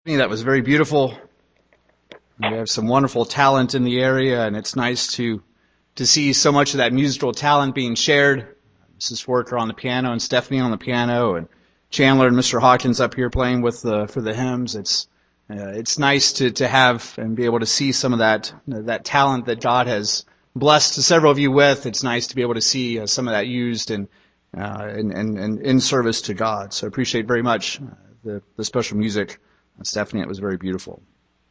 That was very beautiful. We have some wonderful talent in the area, and it's nice to see so much of that musical talent being shared. Mrs. Forker on the piano and Stephanie on the piano, and Chandler and Mr. Hawkins up here playing with for the hymns. It's nice to have and be able to see some of that talent that God has blessed several of you with. It's nice to be able to see some of that used in service to God. So I appreciate very much the special music. Stephanie, it was very beautiful.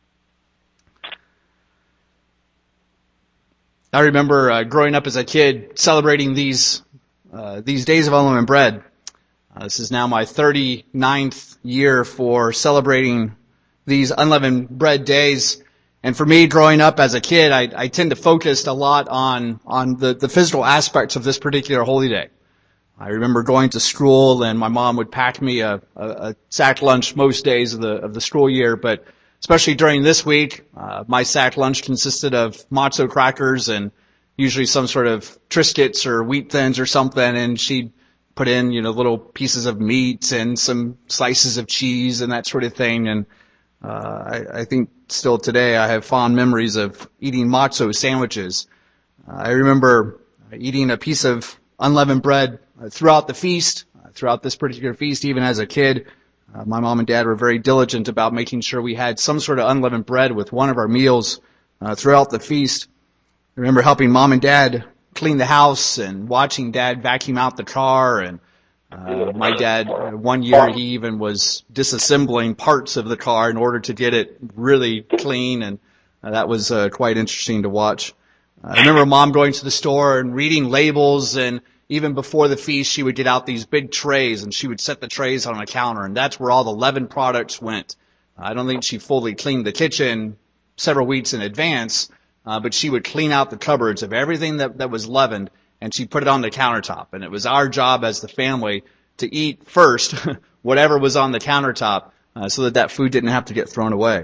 I remember growing up as a kid celebrating these days of unleavened bread. This is now my 39th year for celebrating these unleavened bread days. And for me, growing up as a kid, I tend to focus a lot on the physical aspects of this particular holy day. I remember going to school, and my mom would pack me a sack lunch most days of the school year, but especially during this week, my sack lunch consisted of matzo crackers and usually some sort of Triscuits or wheat thins or something, and she'd put in, little pieces of meat and some slices of cheese and that sort of thing. And I think still today I have fond memories of eating matzo sandwiches. I remember eating a piece of unleavened bread throughout the feast, throughout this particular feast, even as a kid. My mom and dad were very diligent about making sure we had some sort of unleavened bread with one of our meals throughout the feast. I remember helping mom and dad clean the house and watching dad vacuum out the car. And my dad, one year, he even was disassembling parts of the car in order to get it really clean. And that was quite interesting to watch. I remember mom going to the store and reading labels, and even before the feast, she would get out these big trays and she would set the trays on a counter, and that's where all the leavened products went. I don't think she fully cleaned the kitchen several weeks in advance, but she would clean out the cupboards of everything that was leavened, and she'd put it on the countertop. And it was our job as the family to eat first whatever was on the countertop so that food didn't have to get thrown away.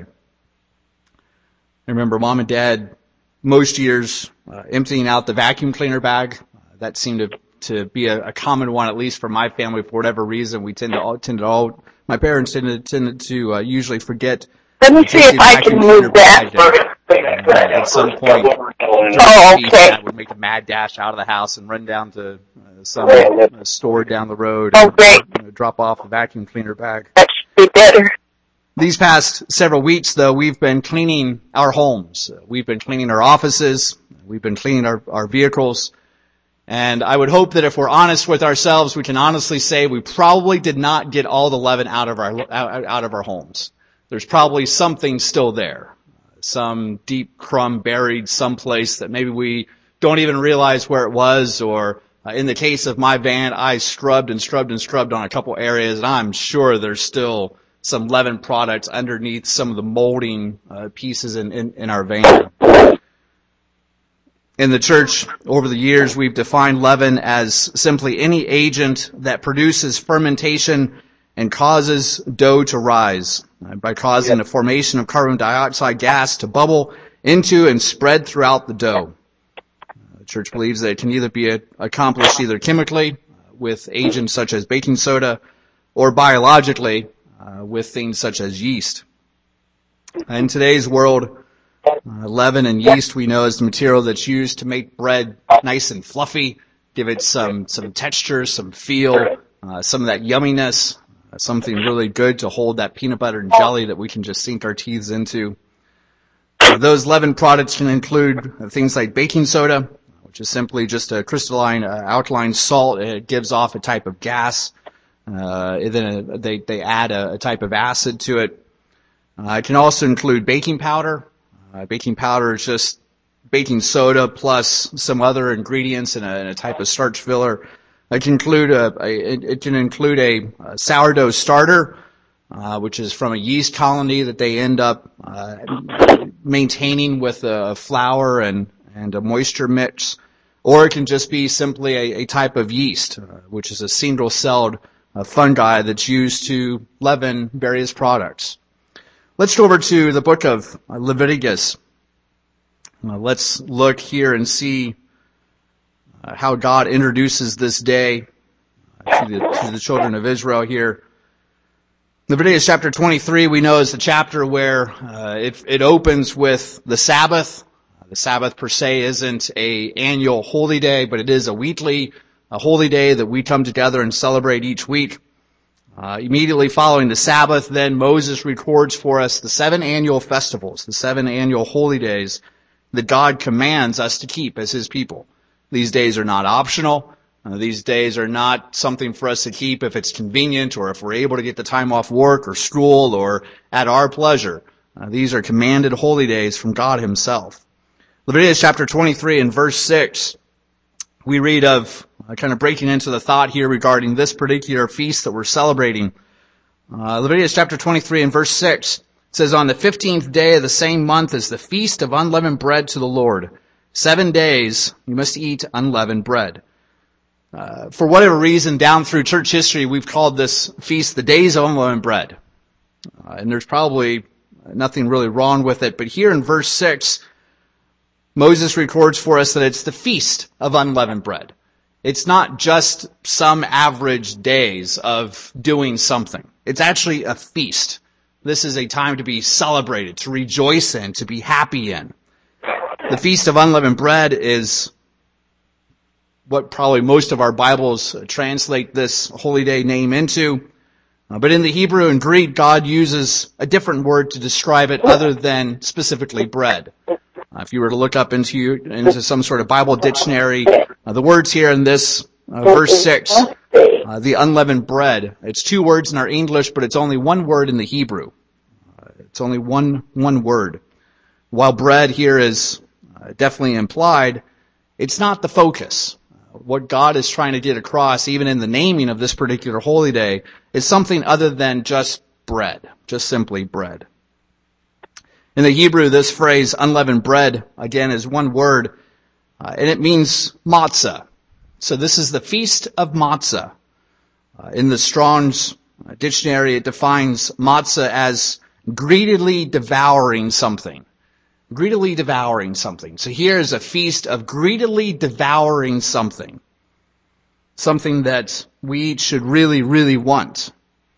I remember mom and dad most years emptying out the vacuum cleaner bag. That seemed to be a common one, at least for my family, for whatever reason. My parents tended to usually forget. Let me see if I can move that. At some point, I would make a mad dash out of the house and run down to some store down the road and drop off a vacuum cleaner bag. That should be better. These past several weeks, though, we've been cleaning our homes. We've been cleaning our offices. We've been cleaning our vehicles. And I would hope that if we're honest with ourselves, we can honestly say we probably did not get all the leaven out of our homes. There's probably something still there. Some deep crumb buried someplace that maybe we don't even realize where it was, or in the case of my van, I scrubbed and scrubbed and scrubbed on a couple areas, and I'm sure there's still some leaven products underneath some of the molding pieces in our van. In the church, over the years, we've defined leaven as simply any agent that produces fermentation and causes dough to rise by causing the formation of carbon dioxide gas to bubble into and spread throughout the dough. The church believes that it can either be accomplished either chemically with agents such as baking soda, or biologically with things such as yeast. In today's world, leaven and yeast we know is the material that's used to make bread nice and fluffy, give it some texture, some feel, some of that yumminess, something really good to hold that peanut butter and jelly that we can just sink our teeth into. Those leaven products can include things like baking soda, which is simply just a crystalline alkaline salt. It gives off a type of gas. Then they add a type of acid to it. It can also include baking powder. Baking powder is just baking soda plus some other ingredients in a type of starch filler. It can include a sourdough starter, which is from a yeast colony that they end up maintaining with a flour and a moisture mix. Or it can just be simply a type of yeast, which is a single-celled fungi that's used to leaven various products. Let's go over to the book of Leviticus. Let's look here and see how God introduces this day to the children of Israel here. Leviticus chapter 23, we know, is the chapter where it opens with the Sabbath. The Sabbath per se isn't a annual holy day, but it is a holy day that we come together and celebrate each week. Immediately following the Sabbath, then Moses records for us the 7 annual festivals, the 7 annual holy days that God commands us to keep as His people. These days are not optional. These days are not something for us to keep if it's convenient or if we're able to get the time off work or school or at our pleasure. These are commanded holy days from God Himself. Leviticus chapter 23 and verse 6, we read of, kind of breaking into the thought here regarding this particular feast that we're celebrating. Leviticus chapter 23 and verse 6 says, "On the 15th day of the same month is the feast of unleavened bread to the Lord. 7 days you must eat unleavened bread." For whatever reason, down through church history, we've called this feast the Days of Unleavened Bread. And there's probably nothing really wrong with it. But here in verse 6, Moses records for us that it's the Feast of Unleavened Bread. It's not just some average days of doing something. It's actually a feast. This is a time to be celebrated, to rejoice in, to be happy in. The Feast of Unleavened Bread is what probably most of our Bibles translate this holy day name into. But in the Hebrew and Greek, God uses a different word to describe it other than specifically bread. If you were to look up into some sort of Bible dictionary, the words here in this verse 6, the unleavened bread, it's 2 words in our English, but it's only 1 word in the Hebrew. It's only one word. While bread here is definitely implied, it's not the focus. What God is trying to get across, even in the naming of this particular holy day, is something other than just bread, just simply bread. In the Hebrew, this phrase, unleavened bread, again, is 1 word, and it means matzah. So this is the Feast of Matzah. In the Strong's dictionary, it defines matzah as greedily devouring something. Greedily devouring something. So here is a feast of greedily devouring something. Something that we each should really, really want.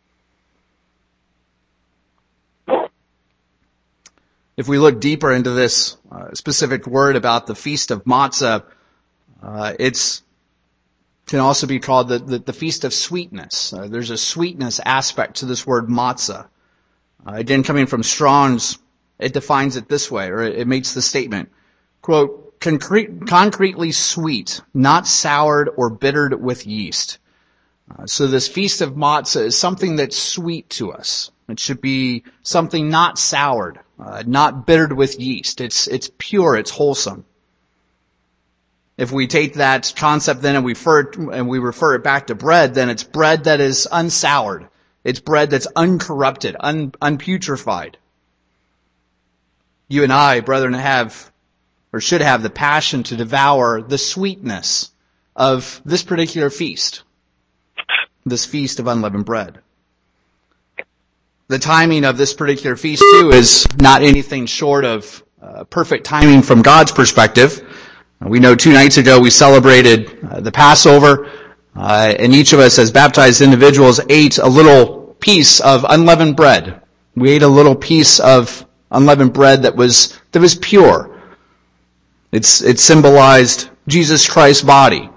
If we look deeper into this specific word about the Feast of Matzah, it can also be called the Feast of Sweetness. There's a sweetness aspect to this word matzah. Again, coming from Strong's, it defines it this way, or it makes the statement, quote, concretely sweet, not soured or bittered with yeast. So this Feast of Matzah is something that's sweet to us. It should be something not soured, not bittered with yeast. It's pure, it's wholesome. If we take that concept then and we refer it back to bread, then it's bread that is unsoured. It's bread that's uncorrupted, unputrefied. You and I, brethren, should have the passion to devour the sweetness of this particular feast, this Feast of Unleavened Bread. The timing of this particular feast, too, is not anything short of perfect timing from God's perspective. We know 2 nights ago we celebrated the Passover, and each of us as baptized individuals ate a little piece of unleavened bread. We ate a little piece of unleavened bread that was pure. It symbolized Jesus Christ's body.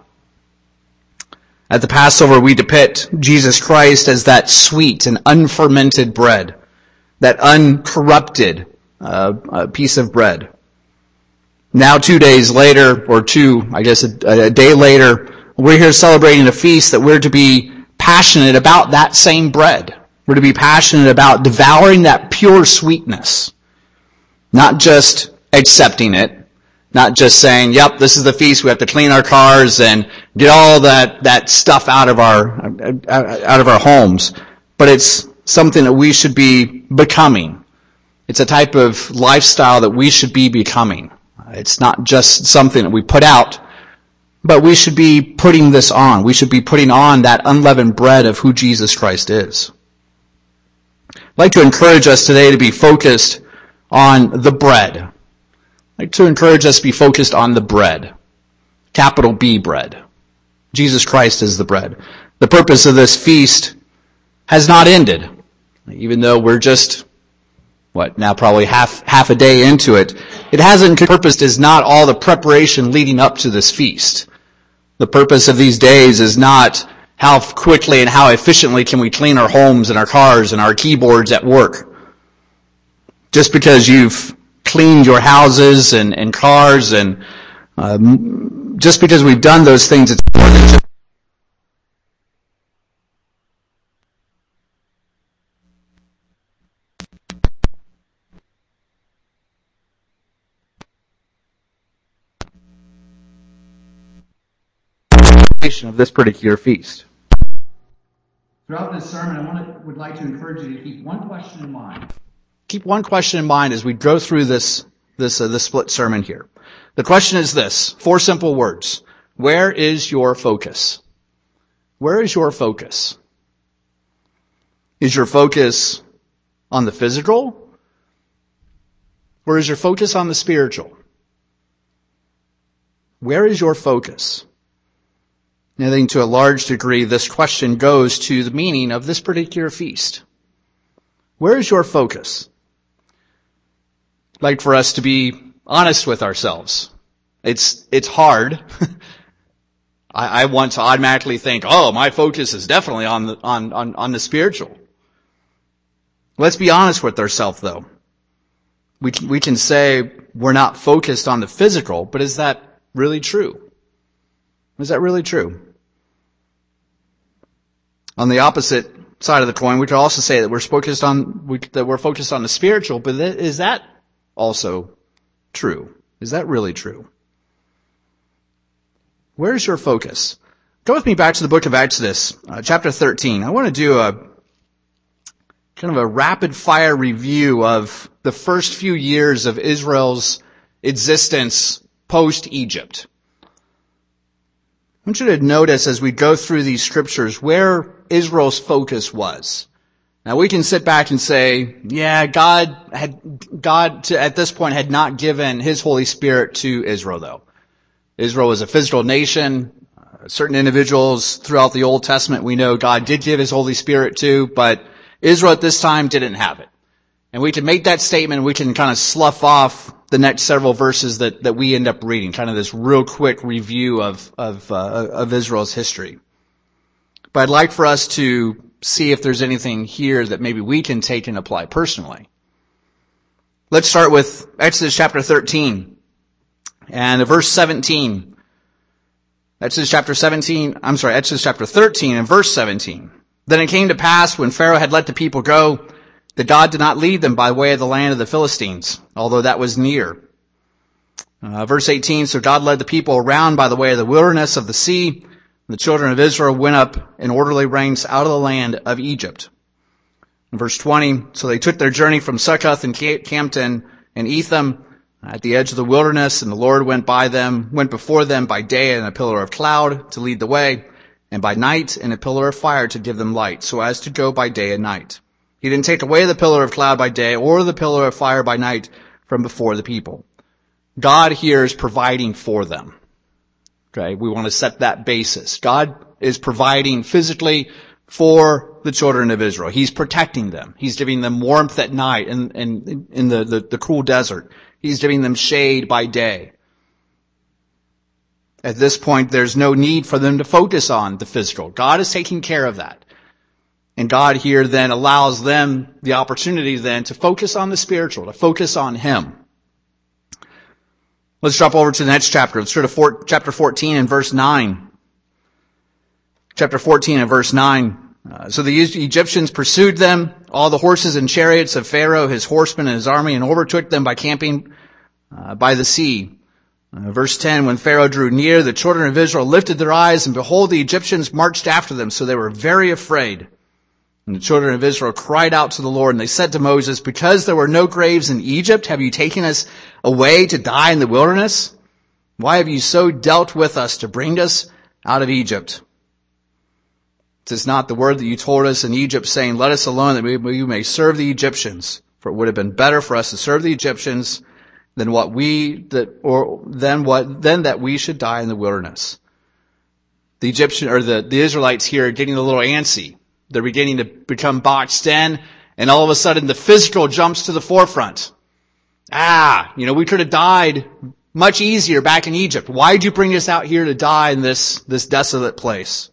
At the Passover, we depict Jesus Christ as that sweet and unfermented bread, that uncorrupted piece of bread. Now 2 days later, or a day later, we're here celebrating a feast that we're to be passionate about that same bread. We're to be passionate about devouring that pure sweetness. Not just accepting it, not just saying, yep, this is the feast, we have to clean our cars and get all that stuff out of our homes. But it's something that we should be becoming. It's a type of lifestyle that we should be becoming. It's not just something that we put out, but we should be putting this on. We should be putting on that unleavened bread of who Jesus Christ is. I'd like to encourage us today to be focused on the bread. I'd like to encourage us to be focused on the bread. Capital B bread. Jesus Christ is the bread. The purpose of this feast has not ended. Even though we're just, now probably half a day into it, it hasn't, the purpose is not all the preparation leading up to this feast. The purpose of these days is not how quickly and how efficiently can we clean our homes and our cars and our keyboards at work. Just because you've cleaned your houses and cars and just because we've done those things, it's more than just of this particular feast. Throughout this sermon, I would like to encourage you to keep one question in mind. Keep one question in mind as we go through this split sermon here. The question is this: 4 simple words. Where is your focus? Where is your focus? Is your focus on the physical? Or is your focus on the spiritual? Where is your focus? And I think to a large degree, this question goes to the meaning of this particular feast. Where is your focus? I'd like for us to be honest with ourselves. It's hard. I want to automatically think, my focus is definitely on the spiritual. Let's be honest with ourselves, though. We can say we're not focused on the physical, but is that really true? Is that really true? On the opposite side of the coin, we could also say that we're focused on the spiritual, but is that also true? Is that really true? Where's your focus? Go with me back to the book of Exodus, chapter 13. I want to do a kind of a rapid fire review of the first few years of Israel's existence post-Egypt. I want you to notice as we go through these scriptures where Israel's focus was. Now we can sit back and say, God at this point had not given His Holy Spirit to Israel though. Israel was a physical nation. Certain individuals throughout the Old Testament we know God did give His Holy Spirit to, but Israel at this time didn't have it. And we can make that statement and we can kind of slough off the next several verses that we end up reading, kind of this real quick review of Israel's history. But I'd like for us to see if there's anything here that maybe we can take and apply personally. Let's start with Exodus chapter 13 and verse 17. Exodus chapter 13 and verse 17. Then it came to pass when Pharaoh had let the people go, that God did not lead them by way of the land of the Philistines, although that was near. Verse 18, so God led the people around by the way of the wilderness of the sea. The children of Israel went up in orderly ranks out of the land of Egypt. Verse 20, so they took their journey from Succoth and camped in Etham at the edge of the wilderness, and the Lord went before them by day in a pillar of cloud to lead the way, and by night in a pillar of fire to give them light, so as to go by day and night. He didn't take away the pillar of cloud by day or the pillar of fire by night from before the people. God here is providing for them. Okay, we want to set that basis. God is providing physically for the children of Israel. He's protecting them. He's giving them warmth at night in the cool desert. He's giving them shade by day. At this point, there's no need for them to focus on the physical. God is taking care of that. And God here then allows them the opportunity then to focus on the spiritual, to focus on Him. Let's drop over to the next chapter. Let's go to chapter 14 and verse 9. Chapter 14 and verse 9. So the Egyptians pursued them, all the horses and chariots of Pharaoh, his horsemen and his army, and overtook them by camping by the sea. Verse 10, when Pharaoh drew near, the children of Israel lifted their eyes, and behold, the Egyptians marched after them, so they were very afraid. And the children of Israel cried out to the Lord, and they said to Moses, because there were no graves in Egypt, have you taken us away to die in the wilderness? Why have you so dealt with us to bring us out of Egypt? It is not the word that you told us in Egypt, saying, let us alone that we may serve the Egyptians. For it would have been better for us to serve the Egyptians than that we should die in the wilderness. The Israelites here are getting a little antsy. They're beginning to become boxed in, And all of a sudden the physical jumps to the forefront. We could have died much easier back in Egypt. Why'd you bring us out here to die in this desolate place?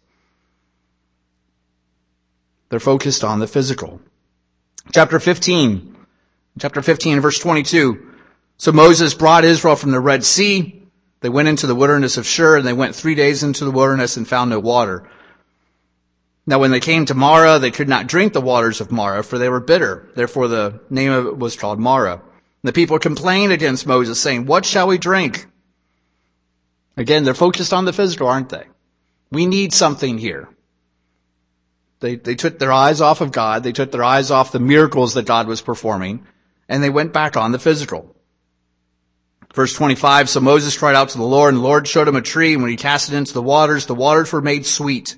They're focused on the physical. Chapter 15, verse 22. So Moses brought Israel from the Red Sea. They went into the wilderness of Shur, and they went 3 days into the wilderness and found no water. Now when they came to Marah, they could not drink the waters of Marah, for they were bitter. Therefore the name of it was called Marah. The people complained against Moses, saying, "What shall we drink?" Again, they're focused on the physical, aren't they? We need something here. They took their eyes off of God. They took their eyes off the miracles that God was performing, and they went back on the physical. Verse 25, so Moses cried out to the Lord, and the Lord showed him a tree, and when he cast it into the waters were made sweet.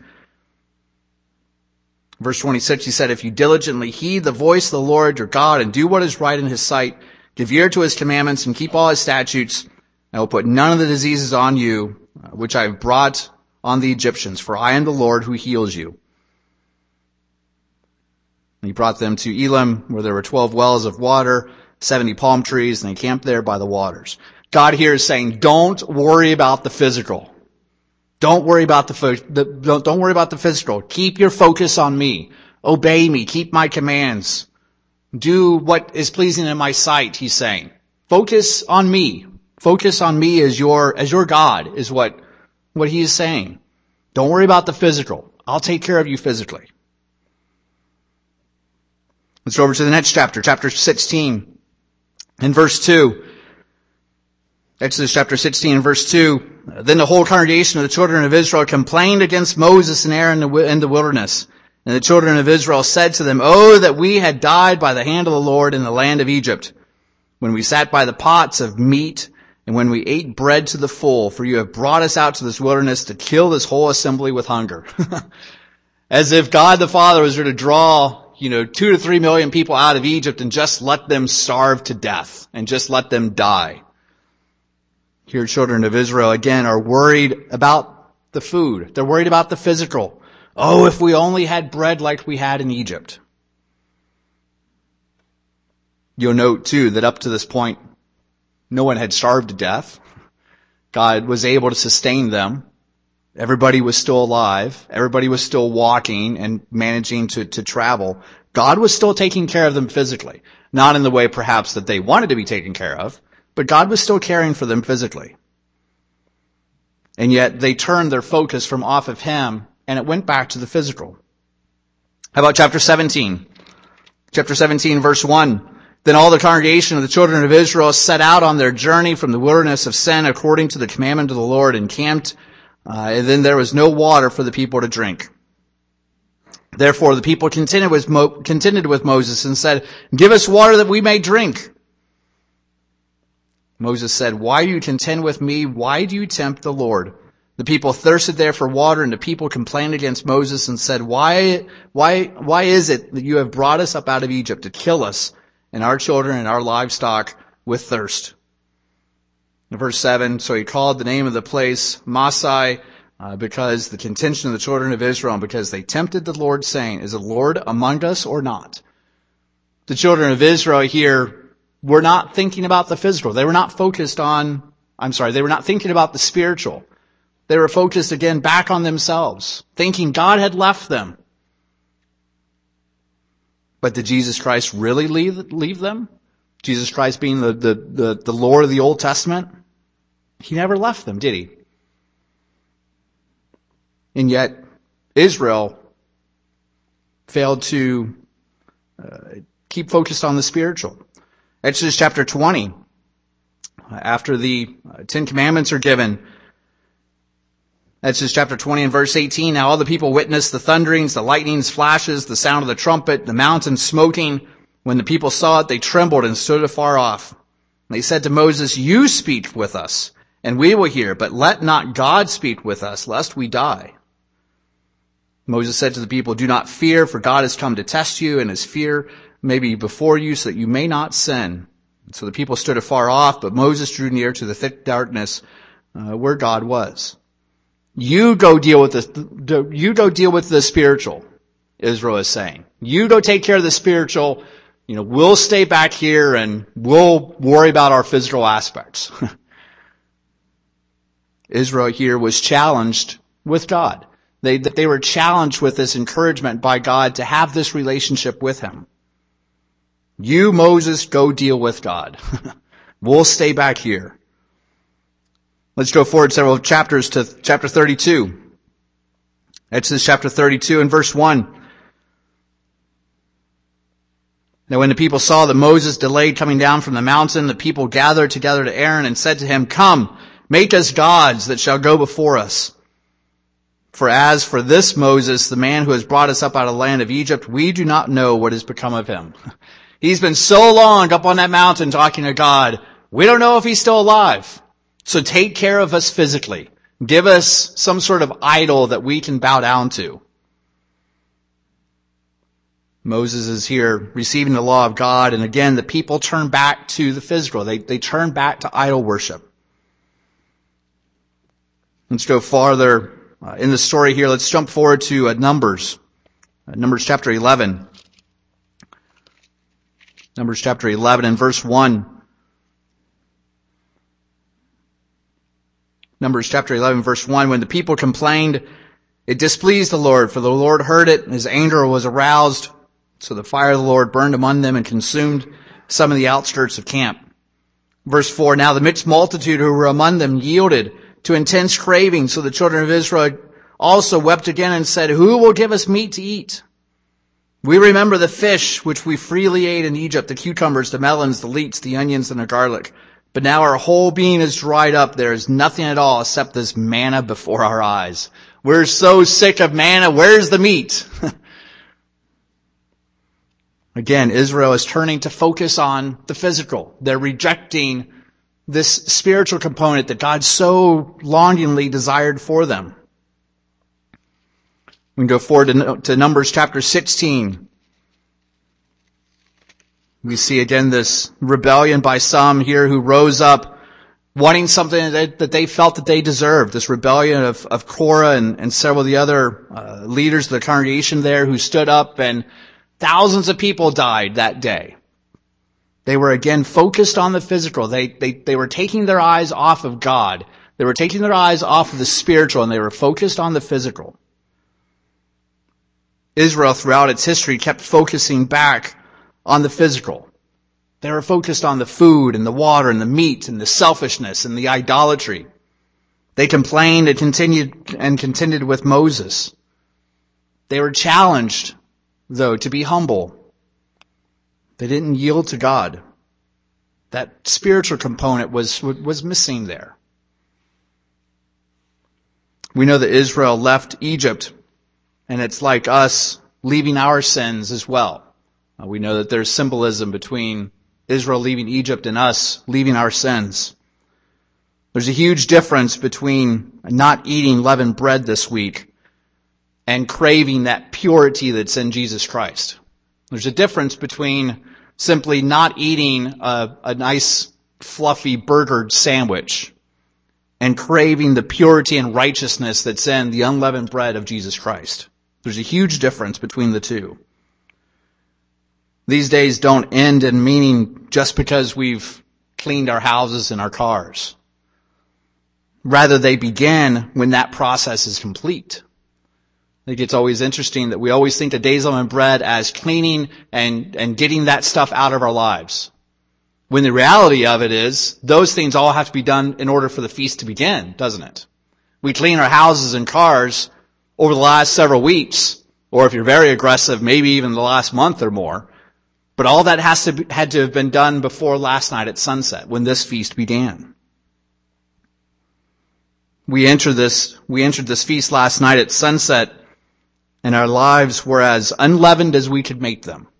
Verse 26, he said, if you diligently heed the voice of the Lord your God and do what is right in his sight, give ear to his commandments and keep all his statutes, I will put none of the diseases on you, which I have brought on the Egyptians, for I am the Lord who heals you. And he brought them to Elim, where there were 12 wells of water, 70 palm trees, and they camped there by the waters. God here is saying, don't worry about the physical. Don't worry about don't worry about the physical. Keep your focus on me. Obey me. Keep my commands. Do what is pleasing in my sight, he's saying. Focus on me. Focus on me as your God is what he is saying. Don't worry about the physical. I'll take care of you physically. Let's go over to the next chapter, chapter 16, in verse 2. Exodus chapter 16 and verse 2. Then the whole congregation of the children of Israel complained against Moses and Aaron in the wilderness. And the children of Israel said to them, oh, that we had died by the hand of the Lord in the land of Egypt, when we sat by the pots of meat, and when we ate bread to the full, for you have brought us out to this wilderness to kill this whole assembly with hunger. As if God the Father was going to draw 2 to 3 million people out of Egypt and just let them starve to death and just let them die. Here, children of Israel, again, are worried about the food. They're worried about the physical. Oh, if we only had bread like we had in Egypt. You'll note, too, that up to this point, no one had starved to death. God was able to sustain them. Everybody was still alive. Everybody was still walking and managing to travel. God was still taking care of them physically. Not in the way perhaps that they wanted to be taken care of, but God was still caring for them physically. And yet they turned their focus from off of him, and it went back to the physical. How about chapter 17? Chapter 17, verse 1. Then all the congregation of the children of Israel set out on their journey from the wilderness of Sin according to the commandment of the Lord and camped. And then there was no water for the people to drink. Therefore the people contended with Moses and said, give us water that we may drink. Moses said, why do you contend with me? Why do you tempt the Lord? The people thirsted there for water, and the people complained against Moses and said, why is it that you have brought us up out of Egypt to kill us and our children and our livestock with thirst? In verse 7, so he called the name of the place Massai, because the contention of the children of Israel, and because they tempted the Lord, saying, is the Lord among us or not? The children of Israel here were not thinking about the physical. They were not they were not thinking about the spiritual. They were focused again back on themselves, thinking God had left them. But did Jesus Christ really leave them? Jesus Christ being the Lord of the Old Testament? He never left them, did he? And yet, Israel failed to keep focused on the spiritual. Exodus chapter 20, after the 10 commandments are given, Exodus chapter 20 and verse 18, now all the people witnessed the thunderings, the lightnings, flashes, the sound of the trumpet, the mountain smoking. When the people saw it, they trembled and stood afar off. And they said to Moses, you speak with us, and we will hear, but let not God speak with us, lest we die. Moses said to the people, do not fear, for God has come to test you, and his fear may be before you, so that you may not sin. And so the people stood afar off, but Moses drew near to the thick darkness where God was. You go deal with the spiritual. Israel is saying. You go take care of the spiritual, we'll stay back here and we'll worry about our physical aspects. Israel here was challenged with God. They were challenged with this encouragement by God to have this relationship with Him. You, Moses, go deal with God. We'll stay back here. Let's go forward several chapters to chapter 32. Exodus chapter 32 and verse 1. Now when the people saw that Moses delayed coming down from the mountain, the people gathered together to Aaron and said to him, "Come, make us gods that shall go before us. For as for this Moses, the man who has brought us up out of the land of Egypt, we do not know what has become of him." He's been so long up on that mountain talking to God, we don't know if he's still alive. So take care of us physically. Give us some sort of idol that we can bow down to. Moses is here receiving the law of God, and again, the people turn back to the physical. They turn back to idol worship. Let's go farther in the story here. Let's jump forward to Numbers. Numbers chapter 11. Numbers chapter 11 and verse 1. Numbers chapter 11 verse 1. When the people complained, it displeased the Lord, for the Lord heard it, and his anger was aroused. So the fire of the Lord burned among them and consumed some of the outskirts of camp. Verse 4. Now the mixed multitude who were among them yielded to intense craving. So the children of Israel also wept again and said, "Who will give us meat to eat? We remember the fish which we freely ate in Egypt, the cucumbers, the melons, the leeks, the onions, and the garlic. But now our whole being is dried up. There is nothing at all except this manna before our eyes." We're so sick of manna. Where's the meat? Again, Israel is turning to focus on the physical. They're rejecting this spiritual component that God so longingly desired for them. We can go forward to Numbers chapter 16. We see again this rebellion by some here who rose up wanting something that they felt that they deserved. This rebellion of Korah and several of the other leaders of the congregation there who stood up, and thousands of people died that day. They were again focused on the physical. They were taking their eyes off of God. They were taking their eyes off of the spiritual, and they were focused on the physical. Israel throughout its history kept focusing back on the physical. They were focused on the food and the water and the meat and the selfishness and the idolatry. They complained and contended with Moses. They were challenged, though, to be humble. They didn't yield to God. That spiritual component was missing there. We know that Israel left Egypt, and it's like us leaving our sins as well. We know that there's symbolism between Israel leaving Egypt and us leaving our sins. There's a huge difference between not eating leavened bread this week and craving that purity that's in Jesus Christ. There's a difference between simply not eating a nice fluffy burger sandwich and craving the purity and righteousness that's in the unleavened bread of Jesus Christ. There's a huge difference between the two. These days don't end in meaning just because we've cleaned our houses and our cars. Rather, they begin when that process is complete. I think it's always interesting that we always think of Days Unleavened Bread as cleaning and getting that stuff out of our lives. When the reality of it is, those things all have to be done in order for the feast to begin, doesn't it? We clean our houses and cars over the last several weeks, or if you're very aggressive, maybe even the last month or more. But all that had to have been done before last night at sunset, when this feast began. We entered this feast last night at sunset, and our lives were as unleavened as we could make them.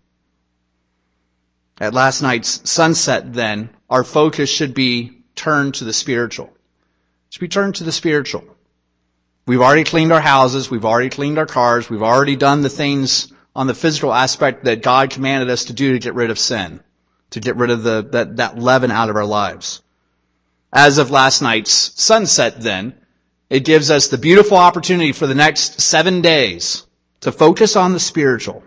At last night's sunset, then, our focus should be turned to the spiritual. It should be turned to the spiritual. We've already cleaned our houses, we've already cleaned our cars, we've already done the things on the physical aspect that God commanded us to do to get rid of sin, to get rid of that leaven out of our lives. As of last night's sunset, then, it gives us the beautiful opportunity for the next 7 days to focus on the spiritual.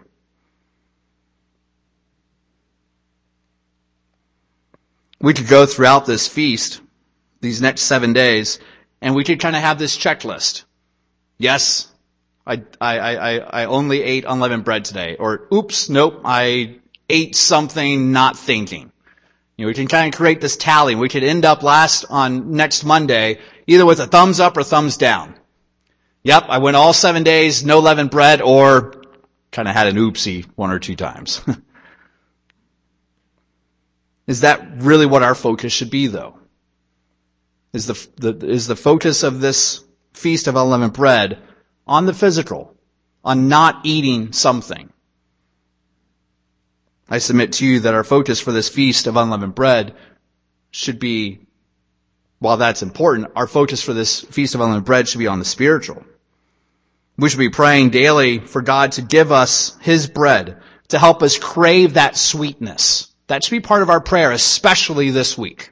We could go throughout this feast, these next 7 days, and we could kind of have this checklist. Yes, I only ate unleavened bread today. Or, oops, nope, I ate something not thinking. We can kind of create this tally. We could end up next Monday, either with a thumbs up or thumbs down. Yep, I went all 7 days, no leavened bread, or kind of had an oopsie 1 or 2 times. Is that really what our focus should be, though? Is the focus of this Feast of Unleavened Bread on the physical, on not eating something? I submit to you that our focus for this Feast of Unleavened Bread should be, while that's important, our focus for this Feast of Unleavened Bread should be on the spiritual. We should be praying daily for God to give us His bread, to help us crave that sweetness. That should be part of our prayer, especially this week.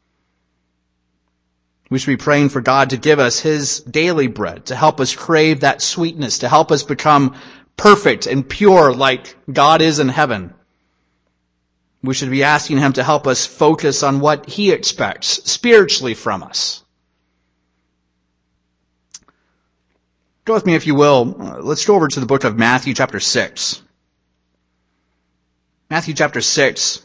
We should be praying for God to give us His daily bread, to help us crave that sweetness, to help us become perfect and pure like God is in heaven. We should be asking Him to help us focus on what He expects spiritually from us. Go with me, if you will. Let's go over to the book of Matthew chapter 6. Matthew chapter 6.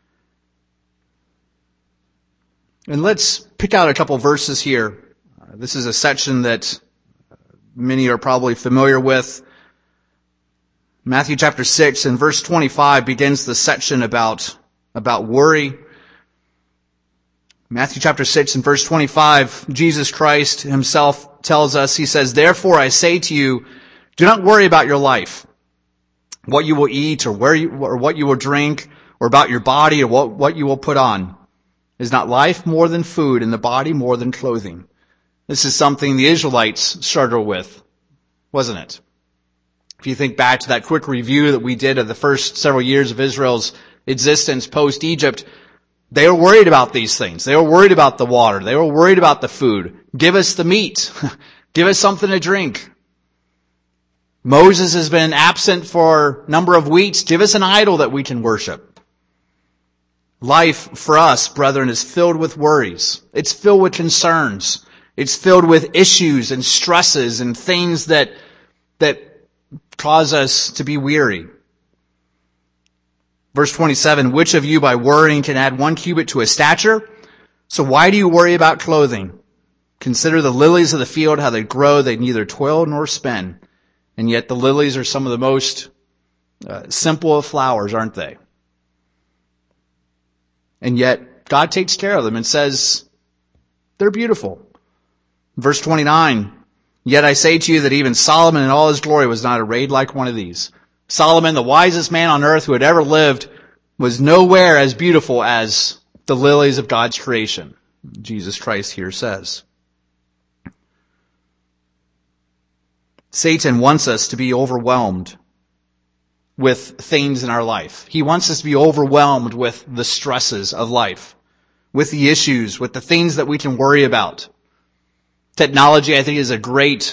And let's pick out a couple verses here. This is a section that many are probably familiar with. Matthew chapter 6 and verse 25 begins the section about worry. Matthew chapter 6 and verse 25, Jesus Christ Himself tells us, He says, "Therefore I say to you, do not worry about your life, what you will eat or what you will drink, or about your body or what you will put on. Is not life more than food and the body more than clothing?" This is something the Israelites struggled with, wasn't it? If you think back to that quick review that we did of the first several years of Israel's existence post-Egypt, they were worried about these things. They were worried about the water. They were worried about the food. Give us the meat. Give us something to drink. Moses has been absent for a number of weeks. Give us an idol that we can worship. Life for us, brethren, is filled with worries. It's filled with concerns. It's filled with issues and stresses and things that cause us to be weary. Verse 27, "Which of you by worrying can add 1 cubit to his stature? So why do you worry about clothing? Consider the lilies of the field, how they grow. They neither toil nor spin. And yet the lilies are some of the most simple of flowers, aren't they? And yet God takes care of them and says they're beautiful." Verse 29, "Yet I say to you that even Solomon in all his glory was not arrayed like one of these." Solomon, the wisest man on earth who had ever lived, was nowhere as beautiful as the lilies of God's creation. Jesus Christ here says. Satan wants us to be overwhelmed with things in our life. He wants us to be overwhelmed with the stresses of life, with the issues, with the things that we can worry about. Technology, I think, is a great,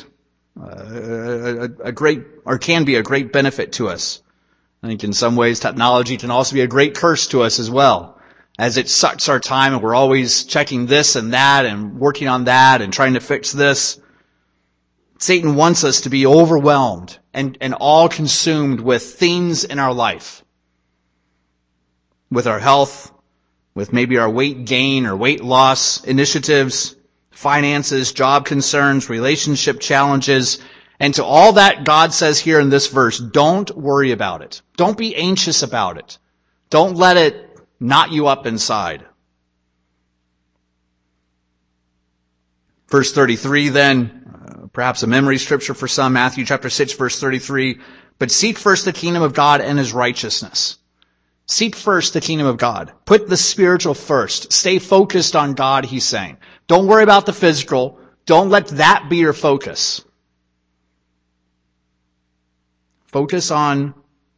or can be a great benefit to us. I think in some ways technology can also be a great curse to us as well, as it sucks our time and we're always checking this and that and working on that and trying to fix this. Satan wants us to be overwhelmed and all consumed with things in our life, with our health, with maybe our weight gain or weight loss initiatives, finances, job concerns, relationship challenges. And to all that, God says here in this verse, don't worry about it. Don't be anxious about it. Don't let it knot you up inside. Verse 33 then, perhaps a memory scripture for some, Matthew chapter 6, verse 33. "But seek first the kingdom of God and His righteousness." Seek first the kingdom of God. Put the spiritual first. Stay focused on God, He's saying. Don't worry about the physical. Don't let that be your focus. Focus on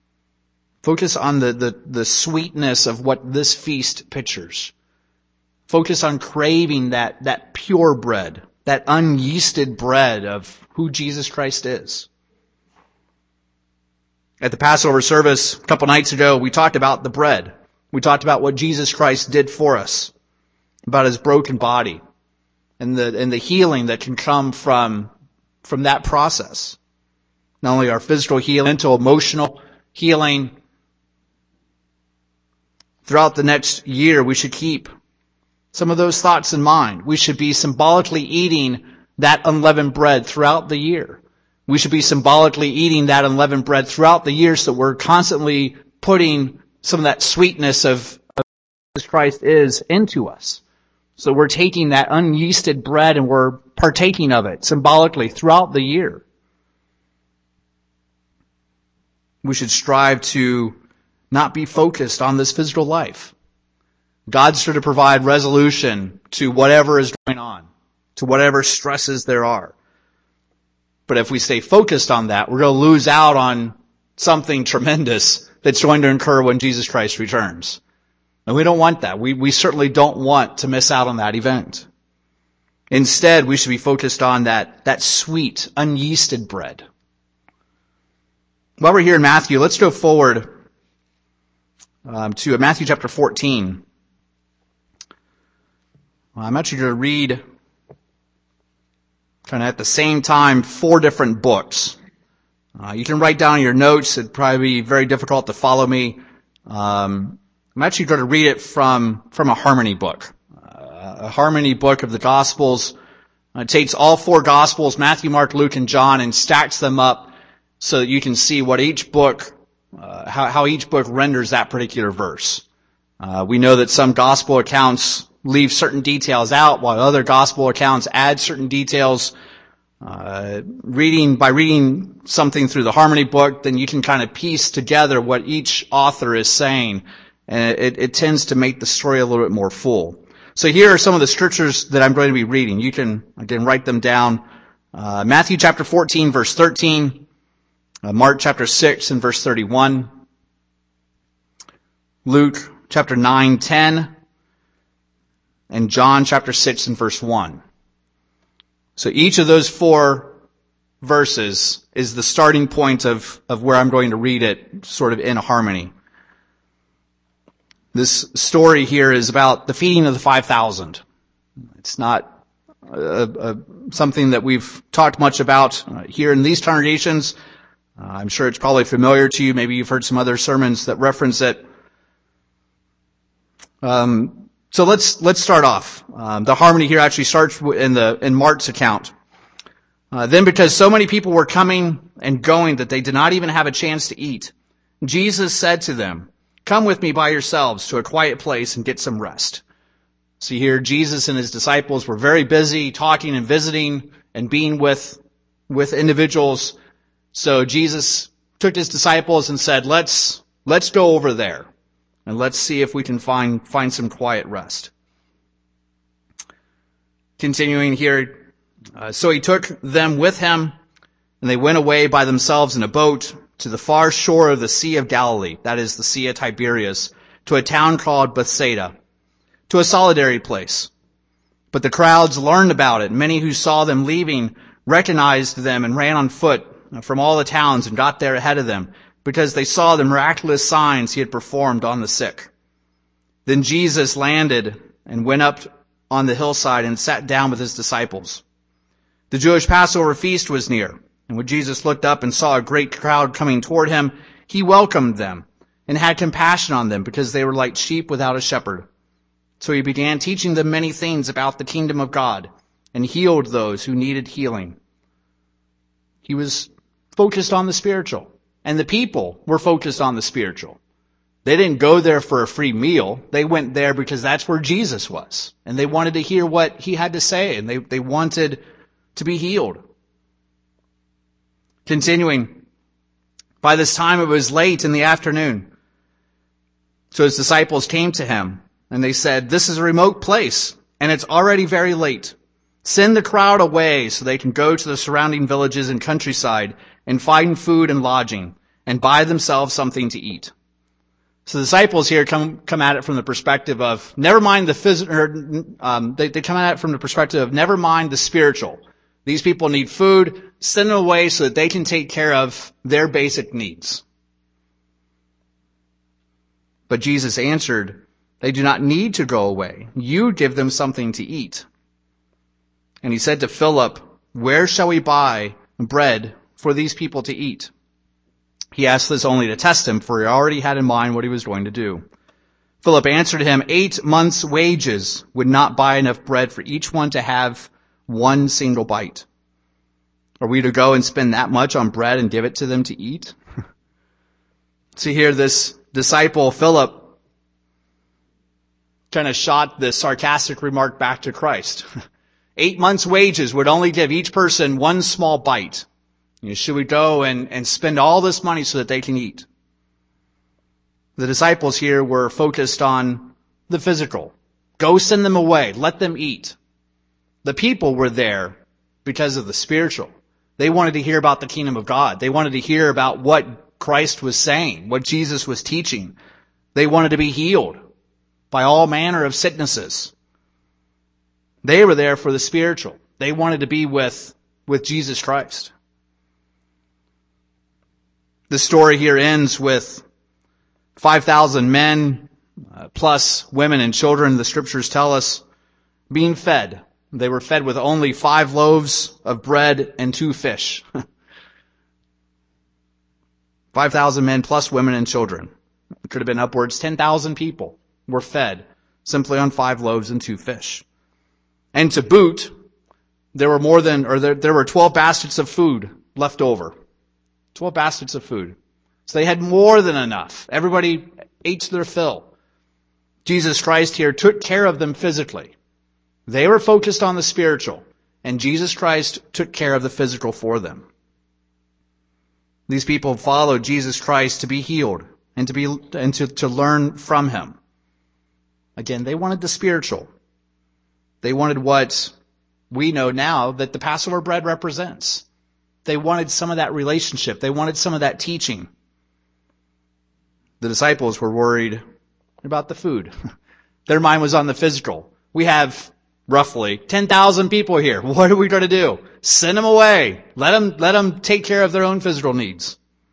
the sweetness of what this feast pictures. Focus on craving that pure bread, that unyeasted bread of who Jesus Christ is. At the Passover service a couple nights ago, we talked about the bread. We talked about what Jesus Christ did for us, about his broken body, and the healing that can come from that process. Not only our physical healing, mental, emotional healing. Throughout the next year, we should keep some of those thoughts in mind. We should be symbolically eating that unleavened bread throughout the year. We should be symbolically eating that unleavened bread throughout the year so that we're constantly putting some of that sweetness of Jesus Christ is into us. So we're taking that unyeasted bread and we're partaking of it symbolically throughout the year. We should strive to not be focused on this physical life. God's sure to provide resolution to whatever is going on, to whatever stresses there are. But if we stay focused on that, we're going to lose out on something tremendous that's going to occur when Jesus Christ returns. And we don't want that. We certainly don't want to miss out on that event. Instead, we should be focused on that sweet, unyeasted bread. While we're here in Matthew, let's go forward to Matthew chapter 14. I'm actually going to read kind of at the same time 4 different books. You can write down your notes. It'd probably be very difficult to follow me. I'm actually going to read it from a harmony book. A harmony book of the Gospels. It takes all 4 Gospels, Matthew, Mark, Luke, and John, and stacks them up so that you can see what each book, how each book renders that particular verse. We know that some Gospel accounts leave certain details out, while other Gospel accounts add certain details. By reading something through the harmony book, then you can kind of piece together what each author is saying, and it tends to make the story a little bit more full. So here are some of the scriptures that I'm going to be reading. You can, again, write them down. Matthew chapter 14, verse 13. Mark chapter 6 and verse 31. Luke chapter 9, 10. And John chapter 6 and verse 1. So each of those 4 verses is the starting point of where I'm going to read it sort of in harmony. This story here is about the feeding of the 5,000. It's not something that we've talked much about here in these congregations. I'm sure it's probably familiar to you. Maybe you've heard some other sermons that reference it. So let's start off. The harmony here actually starts in Mark's account. Then because so many people were coming and going that they did not even have a chance to eat, Jesus said to them, "Come with me by yourselves to a quiet place and get some rest." See here, Jesus and his disciples were very busy talking and visiting and being with individuals. So Jesus took his disciples and said, let's go over there. And let's see if we can find some quiet rest. Continuing here, so he took them with him, and they went away by themselves in a boat to the far shore of the Sea of Galilee, that is the Sea of Tiberias, to a town called Bethsaida, to a solitary place. But the crowds learned about it. Many who saw them leaving recognized them and ran on foot from all the towns and got there ahead of them, because they saw the miraculous signs he had performed on the sick. Then Jesus landed and went up on the hillside and sat down with his disciples. The Jewish Passover feast was near, and when Jesus looked up and saw a great crowd coming toward him, he welcomed them and had compassion on them because they were like sheep without a shepherd. So he began teaching them many things about the kingdom of God and healed those who needed healing. He was focused on the spiritual. And the people were focused on the spiritual. They didn't go there for a free meal. They went there because that's where Jesus was. And they wanted to hear what he had to say. And they wanted to be healed. Continuing, by this time it was late in the afternoon. So his disciples came to him and they said, "This is a remote place and it's already very late. Send the crowd away so they can go to the surrounding villages and countryside and find food and lodging, and buy themselves something to eat." So the disciples here come at it from the perspective of never mind the physical. They come at it from the perspective of never mind the spiritual. These people need food. Send them away so that they can take care of their basic needs. But Jesus answered, "They do not need to go away. You give them something to eat." And he said to Philip, "Where shall we buy bread for these people to eat?" He asked this only to test him, for he already had in mind what he was going to do. Philip answered him, 8 months' wages would not buy enough bread for each one to have one single bite. Are we to go and spend that much on bread and give it to them to eat? See here, this disciple, Philip, kind of shot this sarcastic remark back to Christ. 8 months' wages would only give each person one small bite. Should we go and spend all this money so that they can eat? The disciples here were focused on the physical. Go send them away. Let them eat. The people were there because of the spiritual. They wanted to hear about the kingdom of God. They wanted to hear about what Christ was saying, what Jesus was teaching. They wanted to be healed by all manner of sicknesses. They were there for the spiritual. They wanted to be with Jesus Christ. The story here ends with 5,000 men plus women and children, the scriptures tell us, being fed. They were fed with only 5 loaves of bread and 2 fish. 5,000 men plus women and children. It could have been upwards 10,000 people were fed simply on 5 loaves and 2 fish. And to boot, there were 12 baskets of food left over. 12 baskets of food. So they had more than enough. Everybody ate to their fill. Jesus Christ here took care of them physically. They were focused on the spiritual, and Jesus Christ took care of the physical for them. These people followed Jesus Christ to be healed and to learn from him. Again, they wanted the spiritual. They wanted what we know now that the Passover bread represents. They wanted some of that relationship. They wanted some of that teaching. The disciples were worried about the food. Their mind was on the physical. We have roughly 10,000 people here. What are we going to do? Send them away. Let them take care of their own physical needs.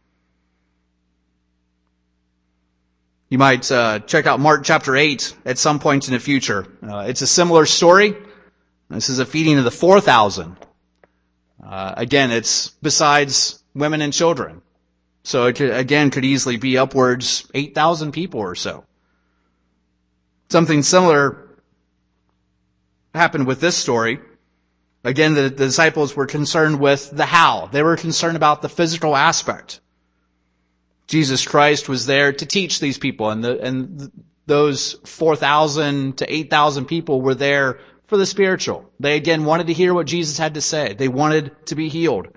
You might check out Mark chapter 8 at some point in the future. It's a similar story. This is a feeding of the 4,000. Again, it's besides women and children. So it could easily be upwards 8,000 people or so. Something similar happened with this story. Again, the disciples were concerned with the how. They were concerned about the physical aspect. Jesus Christ was there to teach these people, and those 4,000 to 8,000 people were there for the spiritual. They again wanted to hear what Jesus had to say. They wanted to be healed.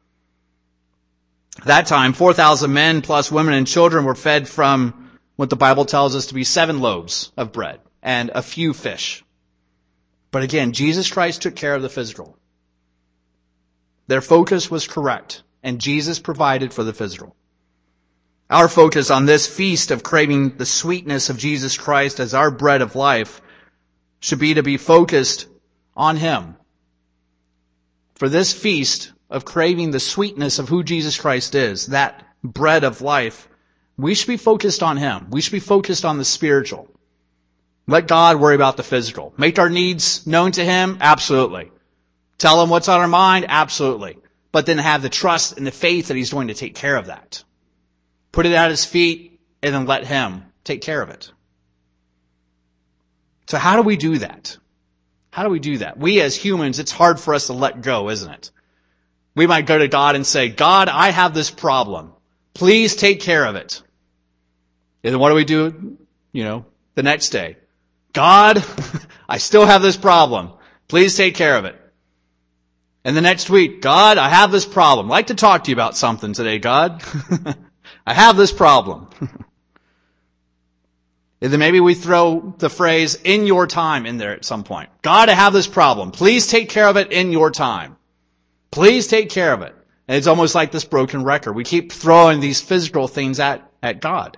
At that time, 4,000 men plus women and children were fed from what the Bible tells us to be 7 loaves of bread and a few fish. But again, Jesus Christ took care of the physical. Their focus was correct, and Jesus provided for the physical. Our focus on this feast of craving the sweetness of Jesus Christ as our bread of life should be to be focused on him. For this feast of craving the sweetness of who Jesus Christ is, that bread of life, we should be focused on him. We should be focused on the spiritual. Let God worry about the physical. Make our needs known to him? Absolutely. Tell him what's on our mind? Absolutely. But then have the trust and the faith that he's going to take care of that. Put it at his feet and then let him take care of it. So how do we do that? How do we do that? We as humans, it's hard for us to let go, isn't it? We might go to God and say, God, I have this problem. Please take care of it. And then what do we do, the next day? God, I still have this problem. Please take care of it. And the next week, God, I have this problem. I'd like to talk to you about something today, God. I have this problem. And then maybe we throw the phrase, in your time, in there at some point. God, I have this problem. Please take care of it in your time. Please take care of it. And it's almost like this broken record. We keep throwing these physical things at God.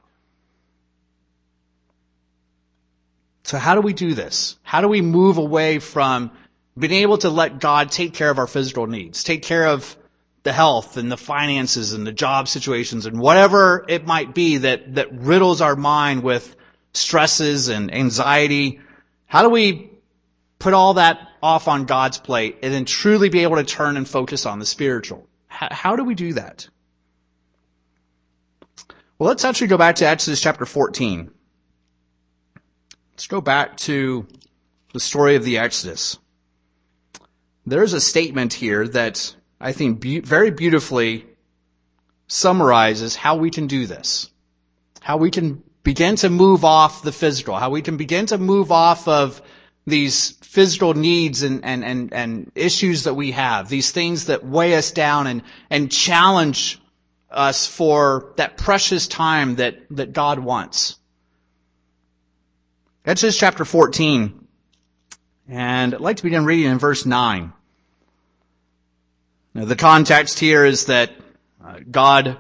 So how do we do this? How do we move away from being able to let God take care of our physical needs, take care of the health and the finances and the job situations and whatever it might be that riddles our mind with stresses and anxiety. How do we put all that off on God's plate and then truly be able to turn and focus on the spiritual? How do we do that? Well, let's actually go back to Exodus chapter 14. Let's go back to the story of the Exodus. There's a statement here that I think very beautifully summarizes how we can do this. How we can begin to move off the physical. How we can begin to move off of these physical needs and issues that we have. These things that weigh us down and challenge us for that precious time that God wants. Exodus chapter 14. And I'd like to begin reading in verse 9. Now, the context here is that God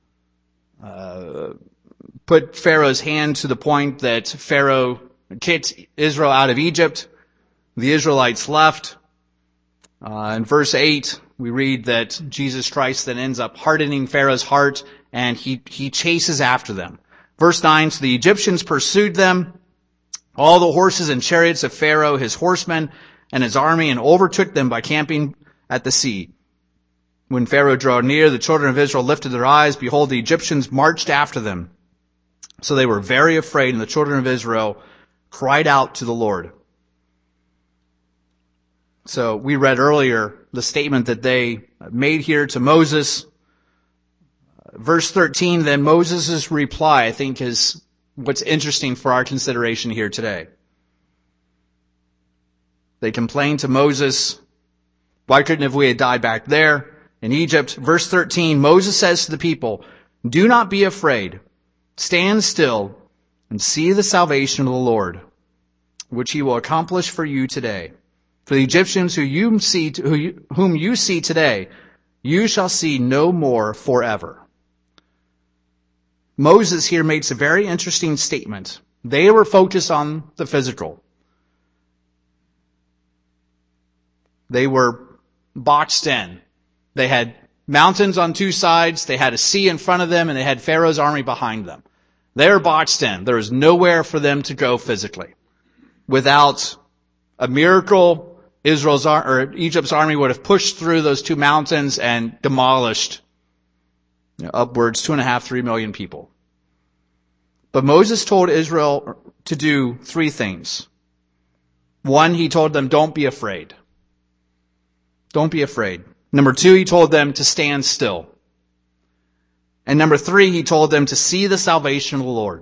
put Pharaoh's hand to the point that Pharaoh kicked Israel out of Egypt. The Israelites left. In verse 8, we read that Jesus Christ then ends up hardening Pharaoh's heart, and he chases after them. Verse 9, so the Egyptians pursued them, all the horses and chariots of Pharaoh, his horsemen, and his army, and overtook them by camping at the sea. When Pharaoh drew near, the children of Israel lifted their eyes. Behold, the Egyptians marched after them. So they were very afraid, and the children of Israel cried out to the Lord. So we read earlier the statement that they made here to Moses. Verse 13, then Moses' reply, I think, is what's interesting for our consideration here today. They complained to Moses, why couldn't we have died back there in Egypt? Verse 13, Moses says to the people, do not be afraid. Stand still and see the salvation of the Lord, which he will accomplish for you today. For the Egyptians whom you see today, you shall see no more forever. Moses here makes a very interesting statement. They were focused on the physical. They were boxed in. They had mountains on two sides, they had a sea in front of them, and they had Pharaoh's army behind them. They were boxed in. There was nowhere for them to go physically. Without a miracle, Egypt's army would have pushed through those two mountains and demolished upwards 2.5, 3 million people. But Moses told Israel to do 3 things. 1, he told them, don't be afraid. Don't be afraid. Number 2, he told them to stand still. And number 3, he told them to see the salvation of the Lord.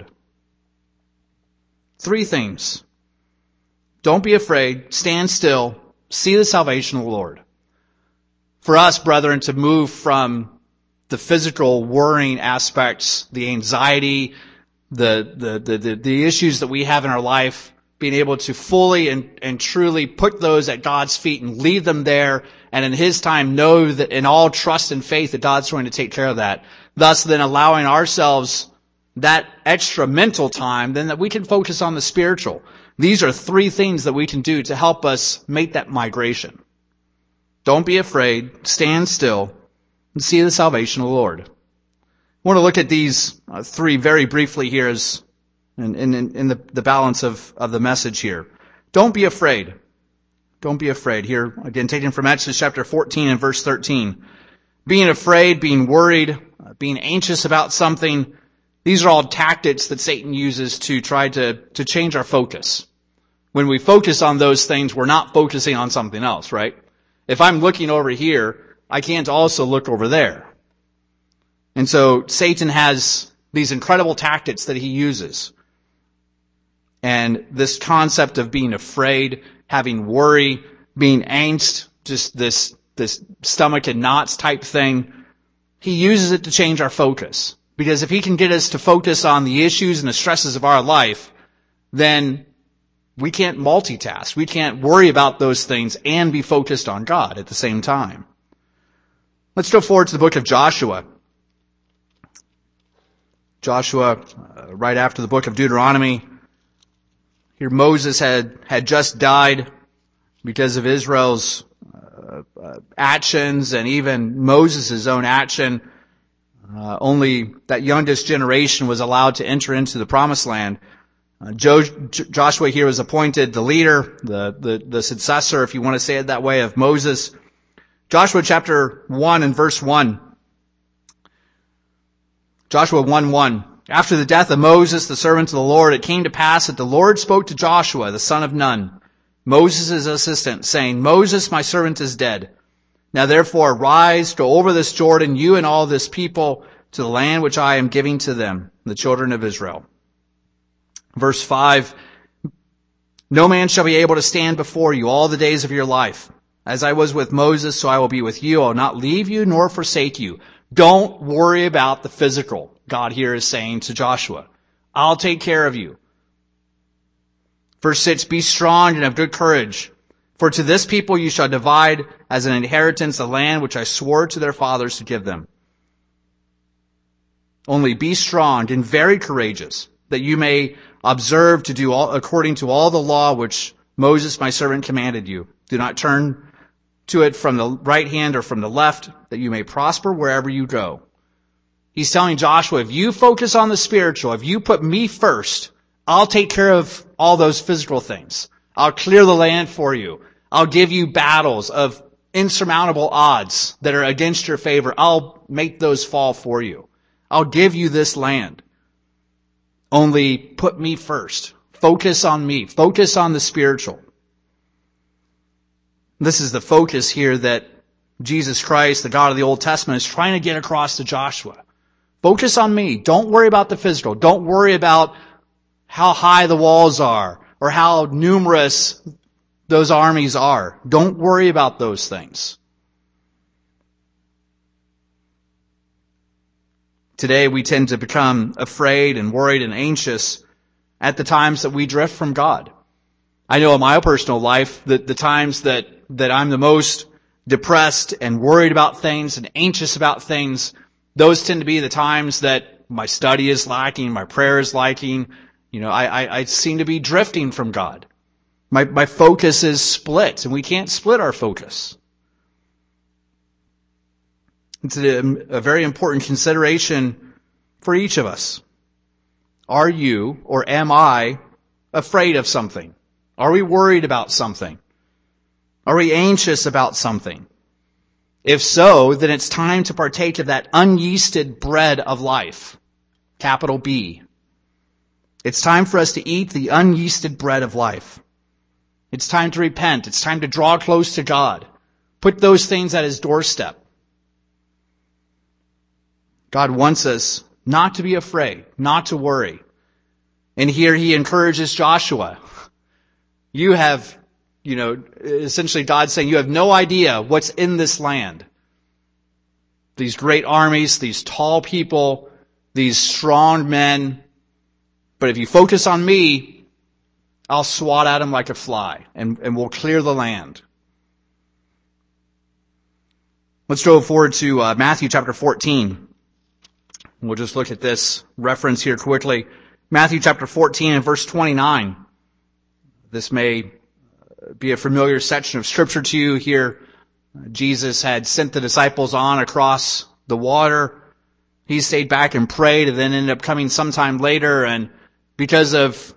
3 things. Don't be afraid, stand still, see the salvation of the Lord. For us, brethren, to move from the physical worrying aspects, the anxiety, the issues that we have in our life, being able to fully and truly put those at God's feet and leave them there, and in His time know that in all trust and faith that God's going to take care of that. Thus then allowing ourselves that extra mental time, then that we can focus on the spiritual. These are 3 things that we can do to help us make that migration. Don't be afraid, stand still, and see the salvation of the Lord. I want to look at these 3 very briefly here as in the balance of the message here. Don't be afraid. Don't be afraid. Here, again, taken from Exodus chapter 14 and verse 13. Being afraid, being worried, being anxious about something, these are all tactics that Satan uses to try to change our focus. When we focus on those things, we're not focusing on something else, right? If I'm looking over here, I can't also look over there. And so Satan has these incredible tactics that he uses. And this concept of being afraid, having worry, being angst, just this stomach and knots type thing, he uses it to change our focus. Because if he can get us to focus on the issues and the stresses of our life, then we can't multitask. We can't worry about those things and be focused on God at the same time. Let's go forward to the book of Joshua. Joshua, right after the book of Deuteronomy. Here Moses had just died because of Israel's actions and even Moses' own action. Only that youngest generation was allowed to enter into the promised land. Joshua here was appointed the leader, the successor, if you want to say it that way, of Moses. Joshua chapter 1 and verse 1. Joshua 1:1. After the death of Moses, the servant of the Lord, it came to pass that the Lord spoke to Joshua, the son of Nun, Moses' assistant, saying, Moses, my servant, is dead. Now therefore rise, go over this Jordan, you and all this people, to the land which I am giving to them, the children of Israel. Verse 5, no man shall be able to stand before you all the days of your life. As I was with Moses, so I will be with you. I will not leave you nor forsake you. Don't worry about the physical, God here is saying to Joshua. I'll take care of you. Verse 6, be strong and of good courage. For to this people you shall divide as an inheritance the land which I swore to their fathers to give them. Only be strong and very courageous, that you may observe to do all according to all the law which Moses my servant commanded you. Do not turn to it from the right hand or from the left, that you may prosper wherever you go. He's telling Joshua, if you focus on the spiritual, if you put me first, I'll take care of all those physical things. I'll clear the land for you. I'll give you battles of insurmountable odds that are against your favor. I'll make those fall for you. I'll give you this land. Only put me first. Focus on me. Focus on the spiritual. This is the focus here that Jesus Christ, the God of the Old Testament, is trying to get across to Joshua. Focus on me. Don't worry about the physical. Don't worry about how high the walls are or how numerous those armies are. Don't worry about those things. Today we tend to become afraid and worried and anxious at the times that we drift from God. I know in my personal life that the times that I'm the most depressed and worried about things and anxious about things, those tend to be the times that my study is lacking, my prayer is lacking. You know, I seem to be drifting from God. My focus is split, and we can't split our focus. It's a very important consideration for each of us. Are you or am I afraid of something? Are we worried about something? Are we anxious about something? If so, then it's time to partake of that unyeasted bread of life. Capital B. It's time for us to eat the unyeasted bread of life. It's time to repent. It's time to draw close to God. Put those things at His doorstep. God wants us not to be afraid, not to worry. And here He encourages Joshua. You have, essentially God's saying, you have no idea what's in this land. These great armies, these tall people, these strong men. But if you focus on me, I'll swat at them like a fly, and we'll clear the land. Let's go forward to Matthew chapter 14. We'll just look at this reference here quickly. Matthew chapter 14 and verse 29. This may be a familiar section of Scripture to you here. Jesus had sent the disciples on across the water. He stayed back and prayed and then ended up coming sometime later, and because of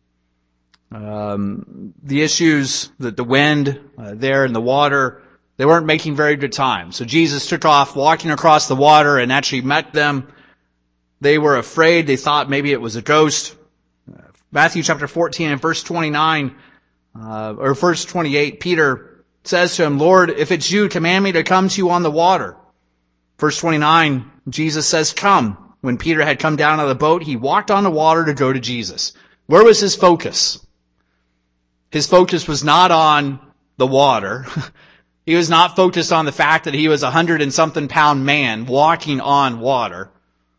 the issues, that the wind there in the water, they weren't making very good time. So Jesus took off walking across the water and actually met them. They were afraid. They thought maybe it was a ghost. Matthew chapter 14 and verse 29, or verse 28, Peter says to him, Lord, if it's you, command me to come to you on the water. Verse 29, Jesus says, come. When Peter had come down out of the boat, he walked on the water to go to Jesus. Where was his focus? His focus was not on the water. He was not focused on the fact that he was 100-and-something pound man walking on water.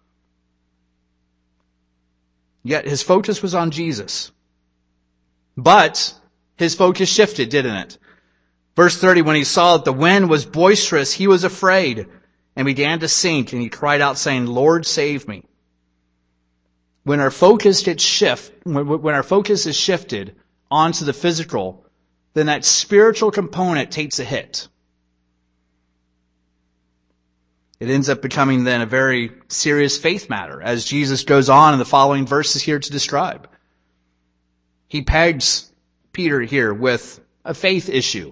Yet his focus was on Jesus. But his focus shifted, didn't it? Verse 30, when he saw that the wind was boisterous, he was afraid and began to sink, and he cried out saying, Lord, save me. When our focus when our focus is shifted onto the physical, then that spiritual component takes a hit. It ends up becoming then a very serious faith matter, as Jesus goes on in the following verses here to describe. He pegs Peter here with a faith issue.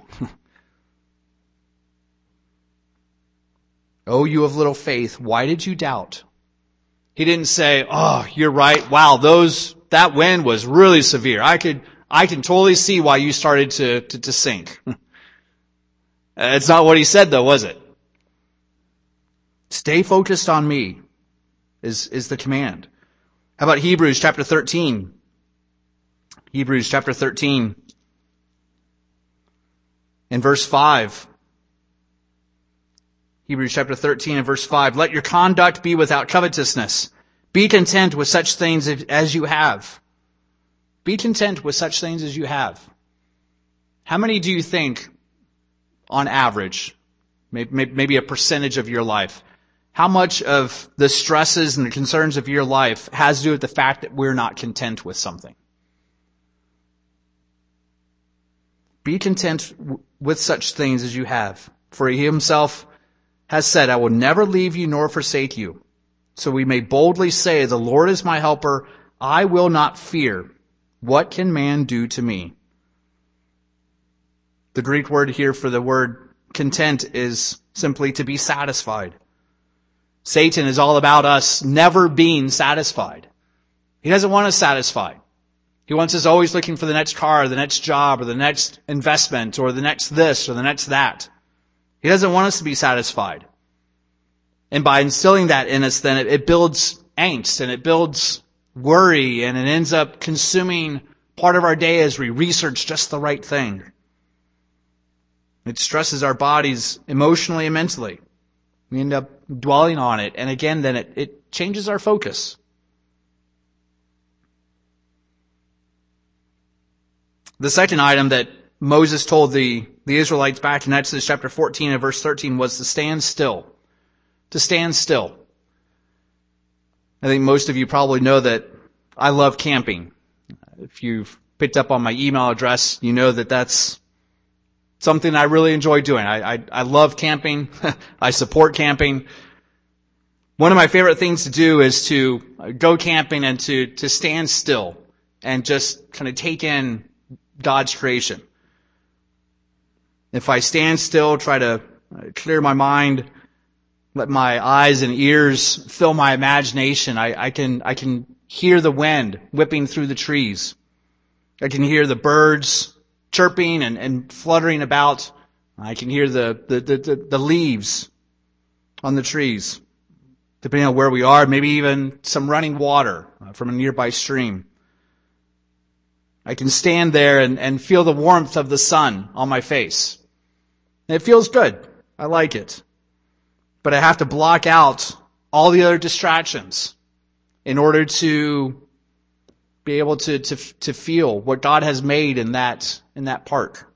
Oh, you of little faith, why did you doubt? He didn't say, oh, you're right. Wow, that wind was really severe. I can totally see why you started to sink. It's not what he said though, was it? Stay focused on me is the command. How about Hebrews chapter 13? Hebrews chapter 13 and verse 5. Hebrews chapter 13 and verse 5. Let your conduct be without covetousness. Be content with such things as you have. Be content with such things as you have. How many do you think, on average, maybe a percentage of your life, how much of the stresses and the concerns of your life has to do with the fact that we're not content with something? Be content with such things as you have. For he himself has said, I will never leave you nor forsake you. So we may boldly say, the Lord is my helper. I will not fear. What can man do to me? The Greek word here for the word content is simply to be satisfied. Satan is all about us never being satisfied. He doesn't want us satisfied. He wants us always looking for the next car, or the next job, or the next investment, or the next this, or the next that. He doesn't want us to be satisfied. And by instilling that in us, then it builds angst, and it builds worry, and it ends up consuming part of our day as we research just the right thing. It stresses our bodies emotionally and mentally. We end up dwelling on it, and again, then it changes our focus. The second item that Moses told the Israelites back in Exodus chapter 14 and verse 13 was to stand still. To stand still. I think most of you probably know that I love camping. If you've picked up on my email address, you know that that's something I really enjoy doing. I love camping. I support camping. One of my favorite things to do is to go camping and to stand still and just kind of take in God's creation. If I stand still, try to clear my mind, let my eyes and ears fill my imagination, I can hear the wind whipping through the trees. I can hear the birds chirping and fluttering about. I can hear the leaves on the trees. Depending on where we are, maybe even some running water from a nearby stream. I can stand there and feel the warmth of the sun on my face. And it feels good. I like it. But I have to block out all the other distractions in order to be able to feel what God has made in that park.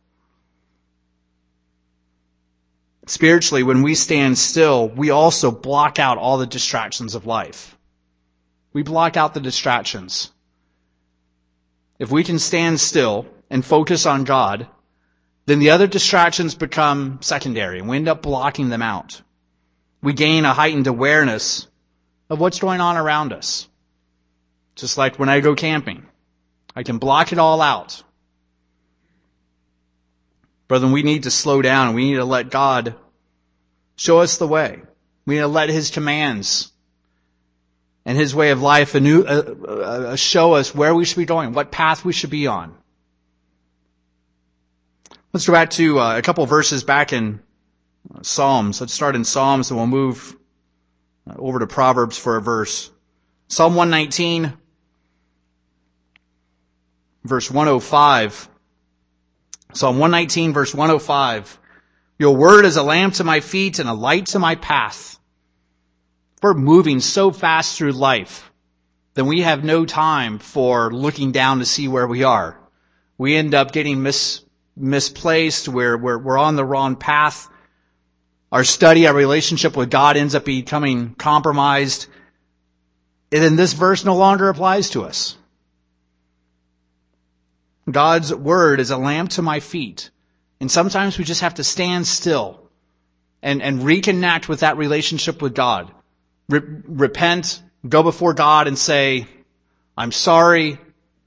Spiritually, when we stand still, we also block out all the distractions of life. We block out the distractions. If we can stand still and focus on God, then the other distractions become secondary, and we end up blocking them out. We gain a heightened awareness of what's going on around us. Just like when I go camping, I can block it all out. Brethren, we need to slow down, and we need to let God show us the way. We need to let His commands and His way of life show us where we should be going, what path we should be on. Let's go back to a couple verses back in Psalms. Let's start in Psalms and we'll move over to Proverbs for a verse. Psalm 119, verse 105. Psalm 119, verse 105. Your word is a lamp to my feet and a light to my path. We're moving so fast through life that we have no time for looking down to see where we are. We end up getting misplaced. We're on the wrong path. Our study, our relationship with God ends up becoming compromised. And then this verse no longer applies to us. God's word is a lamp to my feet. And sometimes we just have to stand still and reconnect with that relationship with God. Repent, go before God and say, I'm sorry,